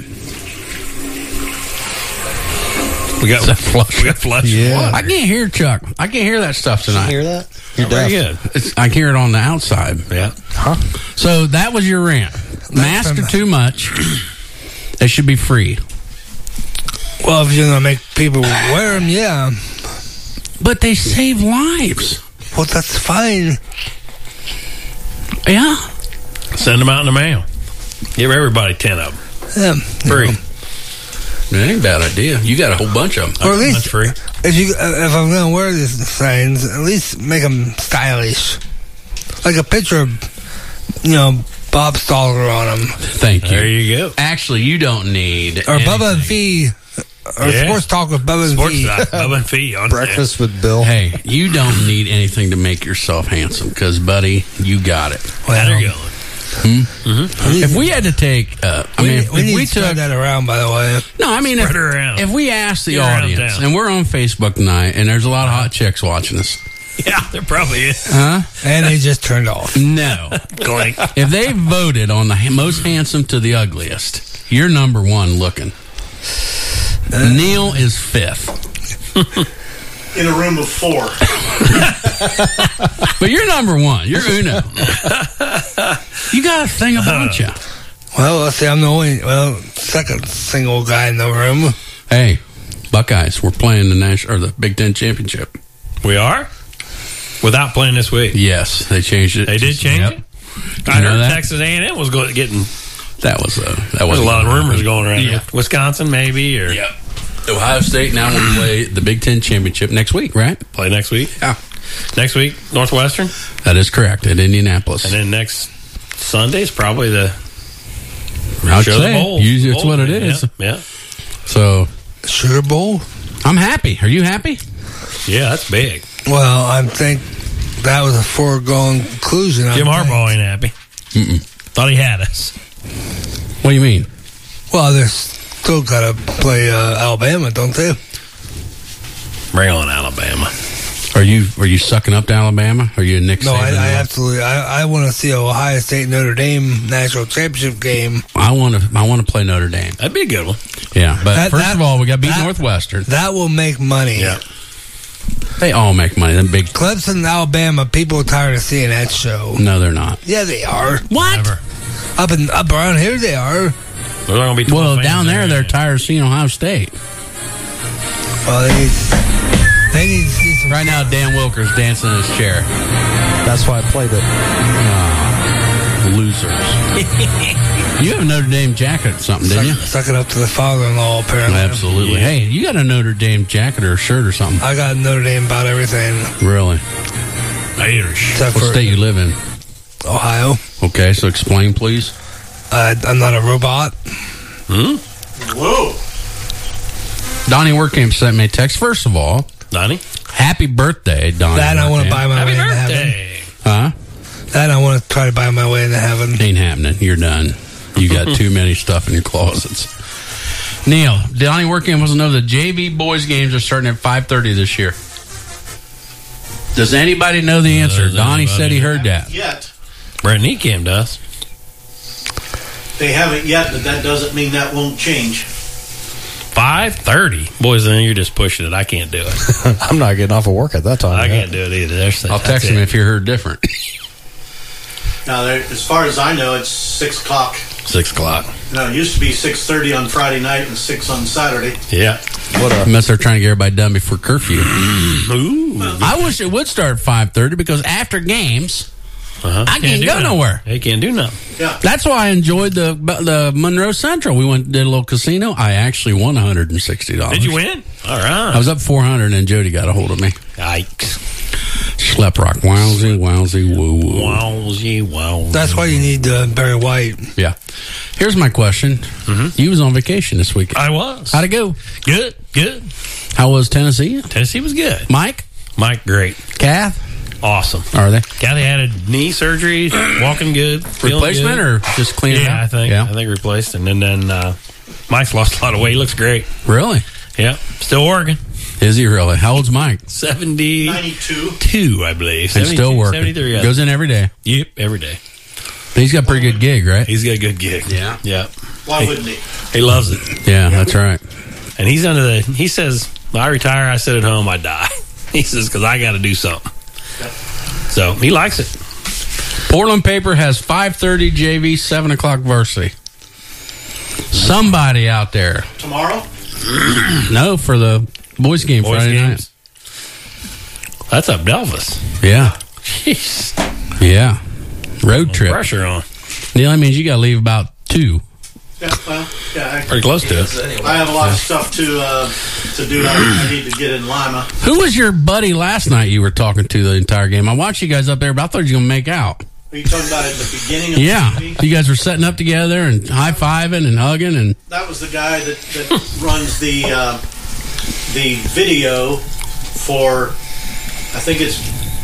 We got flush. Yeah. I can't hear Chuck. I can't hear that stuff tonight. You hear that? You're very good. I hear it on the outside. Yeah. Huh? So that was your rant. Masks are too much. They should be free. Well, if you're going to make people wear them, yeah. But they save lives. Well, that's fine. Yeah. Send them out in the mail. Give everybody 10 of them. Yeah. Free. That ain't a bad idea. You got a whole bunch of them. Or at least, that's free. If I'm going to wear these things, at least make them stylish. Like a picture of, Bob Stoller on them. Thank you. There you go. Actually, you don't need. Or Bubba and Fee Sports Talk with Bubba and Sports Fee. Talk, Bubba and Fee on Breakfast with Bill. Hey, you don't need anything to make yourself handsome because, buddy, you got it. Well, there you go. If we had to take, we if need we to spread took that around, by the way. No, I mean, Spread it around. if we ask the Get around audience, town. and we're on Facebook tonight, and there's a lot of hot chicks watching us, Yeah, there probably is. huh? And they just turned off. No. Clink. If they voted on the most handsome to the ugliest, you're number one looking. Neil is fifth. In a room of 4. But you're number one. You're Uno. You got a thing about you. Well, let's see. I'm the only, second single guy in the room. Hey, Buckeyes, we're playing the Big Ten championship. We are? Without playing this week. Yes, they changed it. They did change Yep. it? You I know heard that? Texas A&M was getting... That was There's a lot of rumors going around. Yeah. Wisconsin, maybe, or... Yep. Ohio State now will play the Big Ten championship next week, right? Play next week? Yeah. Next week, Northwestern? That is correct, at Indianapolis. And then next Sunday's probably the... I'd Sugar say, Bowl. usually it's what it Yeah, is. Yeah. So, Sugar Bowl? I'm happy. Are you happy? Yeah, that's big. Well, I think that was a foregone conclusion. Jim Harbaugh ain't happy. Thought he had us. What do you mean? Well, they're still got to play Alabama, don't they? Bring on Alabama. Are you sucking up to Alabama? Are you a Nick No, Saban? I absolutely. I want to see a Ohio State Notre Dame national championship game. I want to play Notre Dame. That'd be a good one. Yeah, but first of all, we got to beat Northwestern. That will make money. Yeah. They all make money. Them big. Clemson, Alabama. People are tired of seeing that show. No, they're not. Yeah, they are. What? Never. Up around here, they are. There's not gonna be 12 Well, fans down there, they're tired of seeing Ohio State. Well, they need to see some. Right now, Dan Wilker's dancing in his chair. That's why I played it. Losers. You have a Notre Dame jacket or something, didn't you? Suck it up to the father-in-law, apparently. Absolutely. Yeah. Hey, you got a Notre Dame jacket or a shirt or something? I got Notre Dame about everything. Really? Irish. Except What for state you live in? Ohio. Okay, so explain, please. I'm not a robot. Whoa. Donnie Workcamp sent me a text. First of all, Donnie? happy birthday, Donnie. That I want to Workcamp. buy my Happy way into heaven. birthday. Huh? That I want to try to buy my way into heaven. Ain't happening. You're done. You got too many stuff in your closets. Neil, Donnie Workcamp wants to know the JV boys games are starting at 5:30 this year. Does anybody know the answer? Does Donnie anybody said he know? heard that. Yet. Brent Niekamp does. They haven't yet, but that doesn't mean that won't change. 5:30. Boys, then you're just pushing it. I can't do it. I'm not getting off of work at that time. I can't do it either. I'll text him if you heard different. Now, as far as I know, it's 6 o'clock. 6 o'clock. No, it used to be 6:30 on Friday night and 6 on Saturday. Yeah. Unless they're trying to get everybody done before curfew. Ooh. I wish it would start at 5:30 because after games, I can't do go nothing. nowhere. They can't do nothing. Yeah. That's why I enjoyed the Monroe Central. We went and did a little casino. I actually won $160. Did you win? All right. I was up 400 and Jody got a hold of me. Yikes. Schlep rock. Wowsy, wowsy, woo woo. Wowsy, wow. That's why you need Barry White. Yeah. Here's my question. You was on vacation this weekend. I was. How'd it go? Good, good. How was Tennessee? Tennessee was good. Mike? Mike, great. Kath? Awesome. Are they? Kathy had a knee surgery, walking good. feeling Replacement good. or just clean it Yeah, up? I think replaced. And then Mike's lost a lot of weight. He looks great. Really? Yeah. Still working. Is he really? How old's Mike? 92, I believe. And still working. 73. Goes in every day. Yep, every day. He's got a pretty good gig, right? He's got a good gig. Yeah. Yeah. Why wouldn't he? He loves it. Yeah, that's right. And he's he says, I retire, I sit at home, I die. He says, because I got to do something. So he likes it. Portland Paper has 5:30 JV, 7 o'clock varsity. Somebody out there. Tomorrow? No, for the boys game Boys Friday games. That's up Delphus. night. Yeah. Jeez. Yeah. Road trip. Pressure on. Neil, that means you got to leave about 2. Yeah, well, yeah. Pretty close to it. I have a lot of stuff to do. I need to get in Lima. Who was your buddy last night you were talking to the entire game? I watched you guys up there, but I thought you were going to make out. Are you talking about at the beginning of Yeah, TV? you guys were setting up together and high-fiving and hugging and... That was the guy that runs the video for, I think it's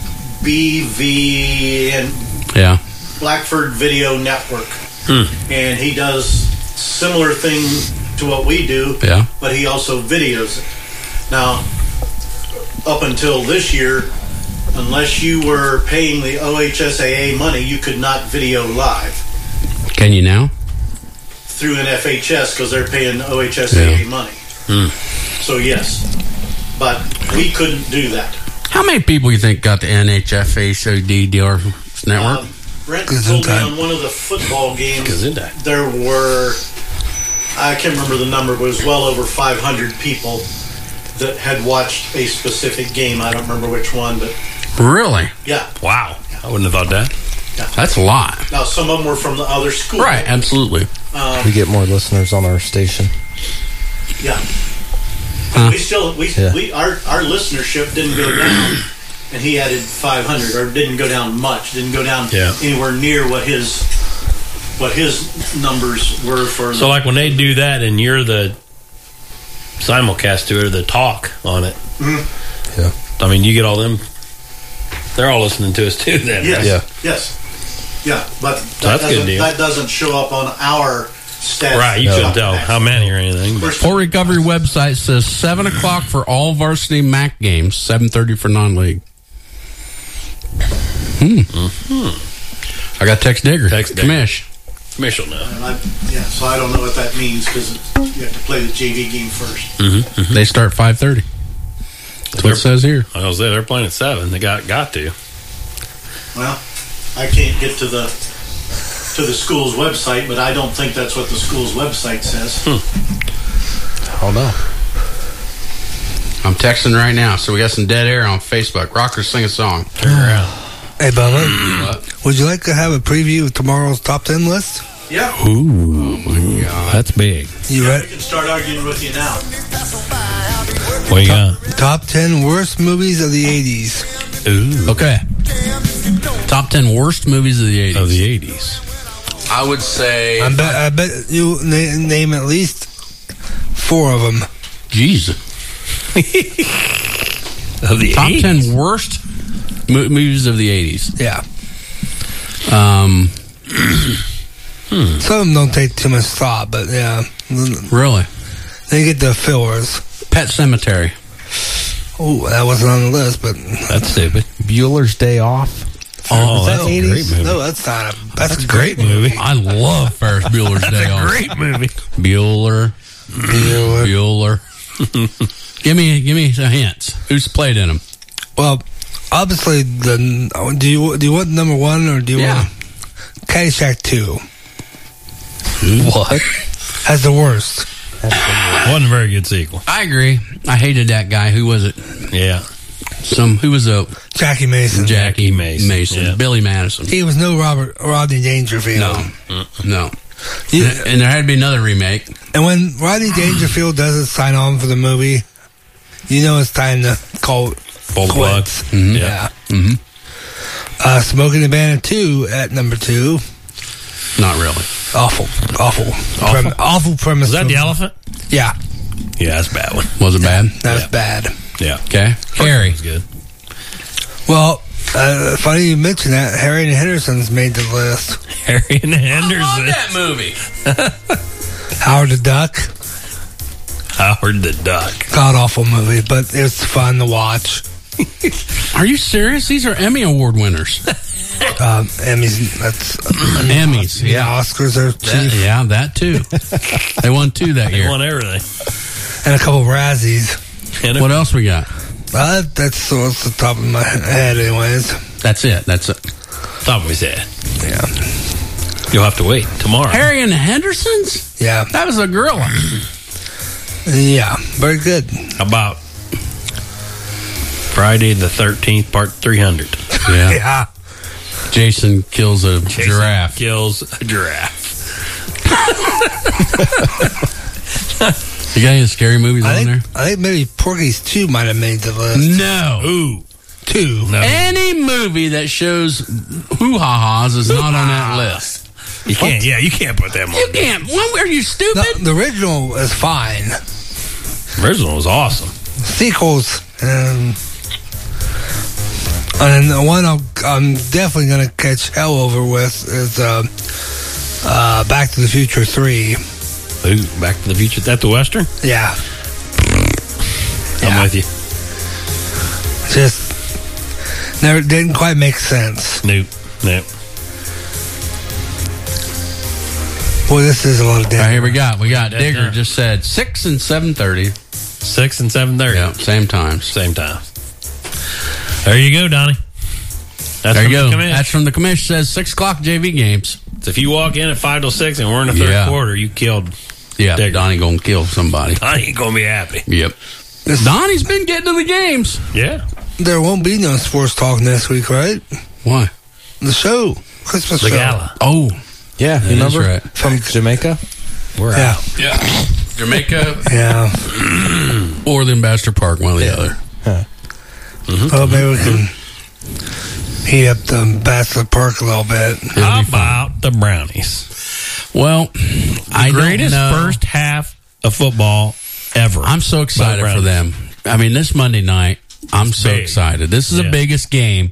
BV and Blackford Video Network. And he does similar thing to what we do, but he also videos it. Now, up until this year, unless you were paying the OHSAA money, you could not video live. Can you now? Through an FHS, because they're paying OHSAA money. So yes, but we couldn't do that. How many people you think got the NHFACD network? Brent told me on one of the football games there were, I can't remember the number, but it was well over 500 people that had watched a specific game. I don't remember which one, but... Really? Yeah. Wow. I wouldn't have thought that. Yeah. That's a lot. Now, some of them were from the other school. Right, absolutely. We get more listeners on our station. Yeah. Huh? Our listenership didn't go down, and he added 500, or didn't go down much, didn't go down anywhere near what his numbers were for. So, like when they do that, and you're the simulcast to it, or the talk on it. Yeah. I mean, you get all them. They're all listening to us too. Then, yes, right? yes, yeah. But that doesn't show up on our stats. Right, you couldn't tell how many or anything. Port Recovery website says 7 o'clock for all varsity MAC games, 7:30 for non-league. I got text Digger. Commish will know. So I don't know what that means, because you have to play the JV game first. They start 5:30. That's what it says here. I was there. They're playing at 7. They got to. Well, I can't get to the school's website, but I don't think that's what the school's website says. Oh no. I'm texting right now, so we got some dead air on Facebook. Rockers, sing a song. Hey, Bubba, would you like to have a preview of tomorrow's top 10 list? Yeah. Ooh, my God. That's big. You ready? We can start arguing with you now. What you got? Top 10 worst movies of the 80s. Ooh. Okay. Top 10 worst movies of the 80s. Of the 80s. I would say... I bet you name at least 4 of them. Jeez. Of the Top 80s? 10 worst movies of the 80s. Yeah. Some of them don't take too much thought, but yeah. Really? They get the fillers. Pet Sematary. Oh, that wasn't on the list, but... That's stupid. Bueller's Day Off. Oh, that's a 80s? great movie. No, that's not a... That's a great movie. I love Ferris Bueller's Day Off. Great movie. Bueller. Give me some hints. Who's played in them? Well, obviously, do you want number 1 or do you want Caddyshack 2? What? As the worst. Wasn't a very good sequel. I agree. I hated that guy. Who was it? Yeah. Who was a... Jackie Mason. Jackie Mason. Yeah. Billy Madison. He was no Rodney Dangerfield. No. And there had to be another remake. And when Rodney Dangerfield doesn't sign on for the movie, you know it's time to call Pull the plug. Mm-hmm. Yeah. Smoking the Bandit 2 at number 2. Not really. Awful premise. Was that the elephant? Yeah. Yeah, that's a bad one. Was it bad? That was bad. Yeah. Okay. Harry. Was good. Well, funny you mentioned that. Harry and Henderson's made the list. Harry and Henderson. I love that movie. Howard the Duck. Howard the Duck. God awful movie, but it's fun to watch. Are you serious? These are Emmy Award winners. Emmys. That's Emmys. Yeah, Oscars are cheap. That too. They won 2 that year. They won everything. And a couple Razzies. What else we got? That's what's the top of my head, anyways. That's it. Top of his head. Yeah. You'll have to wait tomorrow. Harry and the Hendersons? Yeah. That was a gorilla. Yeah, very good. How about Friday the 13th, part 300? Yeah. Jason kills a giraffe. Kills a giraffe. You got any scary movies on there? I think maybe Porky's 2 might have made the list. No. Ooh. 2. No. Any movie that shows hoo-ha-has is not on that list. You can't. Yeah, you can't put them on. You can't. Are you stupid? The original is fine. The original was awesome. Sequels, and the one I'm definitely going to catch hell over with is Back to the Future 3. Ooh, Back to the Future. That the Western? Yeah. I'm with you. Just never didn't quite make sense. Nope. Boy, this is a lot of damage. All right, here we got Digger just said 6 and 7:30. 6 and 7:30. Yeah, same times. Same time. There you go, Donnie. There you go. That's from the commission. Says 6 o'clock JV games. So if you walk in at 5 till 6 and we're in the third quarter, you killed. Yeah, Donnie gonna kill somebody. Donnie ain't gonna be happy. Yep. Donnie's been getting to the games. Yeah. There won't be no sports talk next week, right? Why? The show. Christmas the show. gala. Oh. Yeah, you remember? Right. From Jamaica? We're out. Yeah. Jamaica. Yeah. Or the Ambassador Park, one or the other. Huh. Well, maybe we can heat up the Ambassador Park a little bit. How about the Brownies? Well, the greatest first half of football ever. I'm so excited for them. I mean, this Monday night, I'm so excited. This is the biggest game.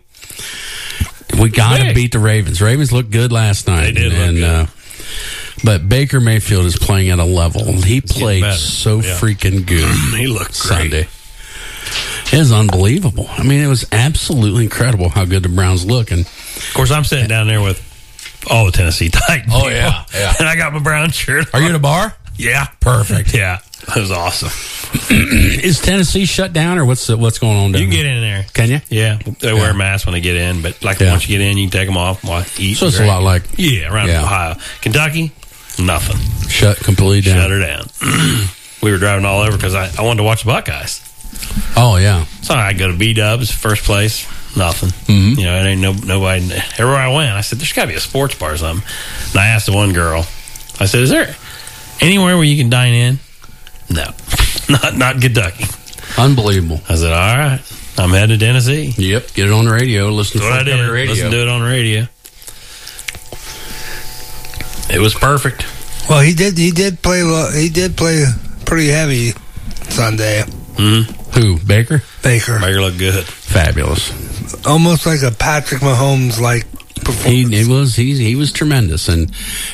We got to beat the Ravens. Ravens looked good last night. They did look good. But Baker Mayfield is playing at a level. He played so freaking good. He looked Sunday. It was unbelievable. I mean, it was absolutely incredible how good the Browns look. And of course, I'm sitting down there with all the Tennessee Titans. Oh, yeah. And I got my brown shirt. Are you at a bar? Yeah. Perfect. Yeah. That was awesome. Is Tennessee shut down, or what's going on down You can there? get in there. Can you? Yeah. They wear masks when they get in, but once you get in, you can take them off, eat. So it's a lot like... Yeah, around Ohio. Kentucky, nothing. Shut completely down. Shut her down. We were driving all over because I wanted to watch the Buckeyes. Oh, yeah. So I go to B-Dubs, first place, nothing. Mm-hmm. You know, it ain't nobody. Everywhere I went, I said, there's got to be a sports bar or something. And I asked the one girl, I said, is there anywhere where you can dine in? No. Not Kentucky. Unbelievable. I said, all right, I'm headed to Tennessee. Yep, get it on the radio. Listen to the radio. Listen to it on the radio. It was perfect. Well, he did play pretty heavy Sunday. Mm-hmm. Who? Baker? Baker looked good. Fabulous. Almost like a Patrick Mahomes like performance. He was tremendous, and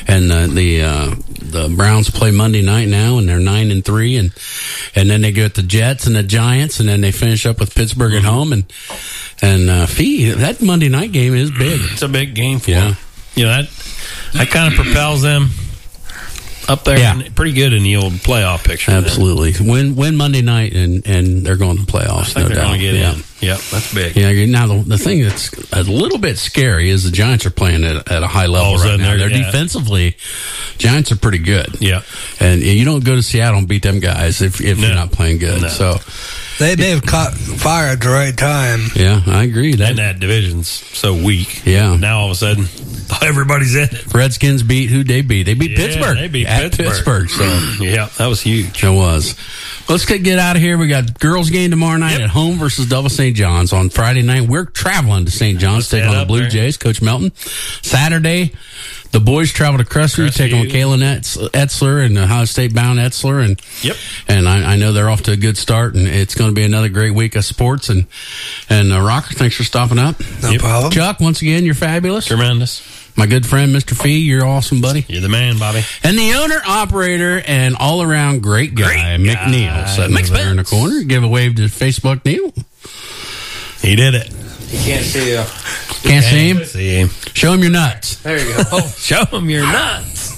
the Browns play Monday night now, and they're 9-3, and then they go at the Jets and the Giants, and then they finish up with Pittsburgh at home, and that Monday night game is big. It's a big game for them. You know that kind of propels them up there, and pretty good in the old playoff picture. Absolutely, win Monday night, and they're going to playoffs. I think they're going to get in. Yep, that's big. Yeah. Now the thing that's a little bit scary is the Giants are playing at a high level right now. They're defensively, Giants are pretty good. Yeah, and you don't go to Seattle and beat them guys if you're not playing good. No. So they may have caught fire at the right time. Yeah, I agree. And that division's so weak. Yeah. Now all of a sudden, everybody's in it. Redskins beat who they beat? They beat Pittsburgh. They beat at Pittsburgh. So yeah, that was huge. It was. Let's get out of here. We got girls game tomorrow night at home versus Double St. John's. On Friday night, we're traveling to St. John's, taking on the Blue Jays, Coach Melton. Saturday, the boys travel to Crestview, taking on Kaylin Etzler and Ohio State bound Etzler. And I know they're off to a good start, and it's going to be another great week of sports. And Rocker, thanks for stopping up. No problem. Chuck, once again, you're fabulous. Tremendous. My good friend, Mr. Fee, you're awesome, buddy. You're the man, Bobby. And the owner, operator, and all-around great guy, Mick Neal. So Mick's there in the corner. Give a wave to Facebook, Neil. He did it. You can't see him. Can't see him? See him. Show him your nuts. There you go. Show him your nuts.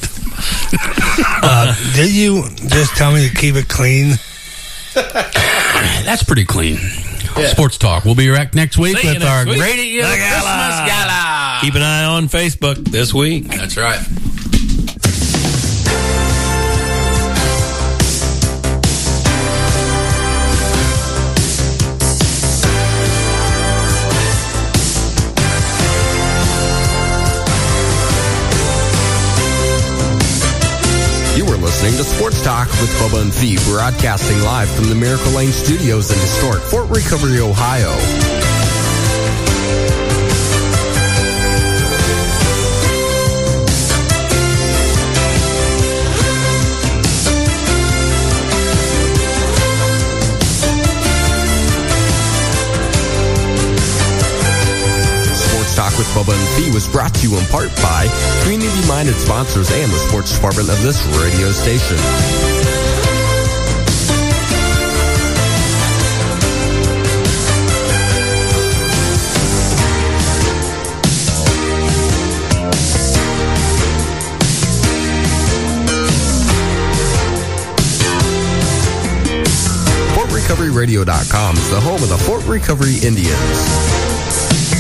Did you just tell me to keep it clean? That's pretty clean. Yeah. Sports Talk. We'll be back next week with our Radio Christmas Gala. Keep an eye on Facebook this week. That's right. Listening to Sports Talk with Bubba and Fee, broadcasting live from the Miracle Lane Studios in historic Fort Recovery, Ohio. Bubba and Fee was brought to you in part by community-minded sponsors and the sports department of this radio station. FortRecoveryRadio.com is the home of the Fort Recovery Indians.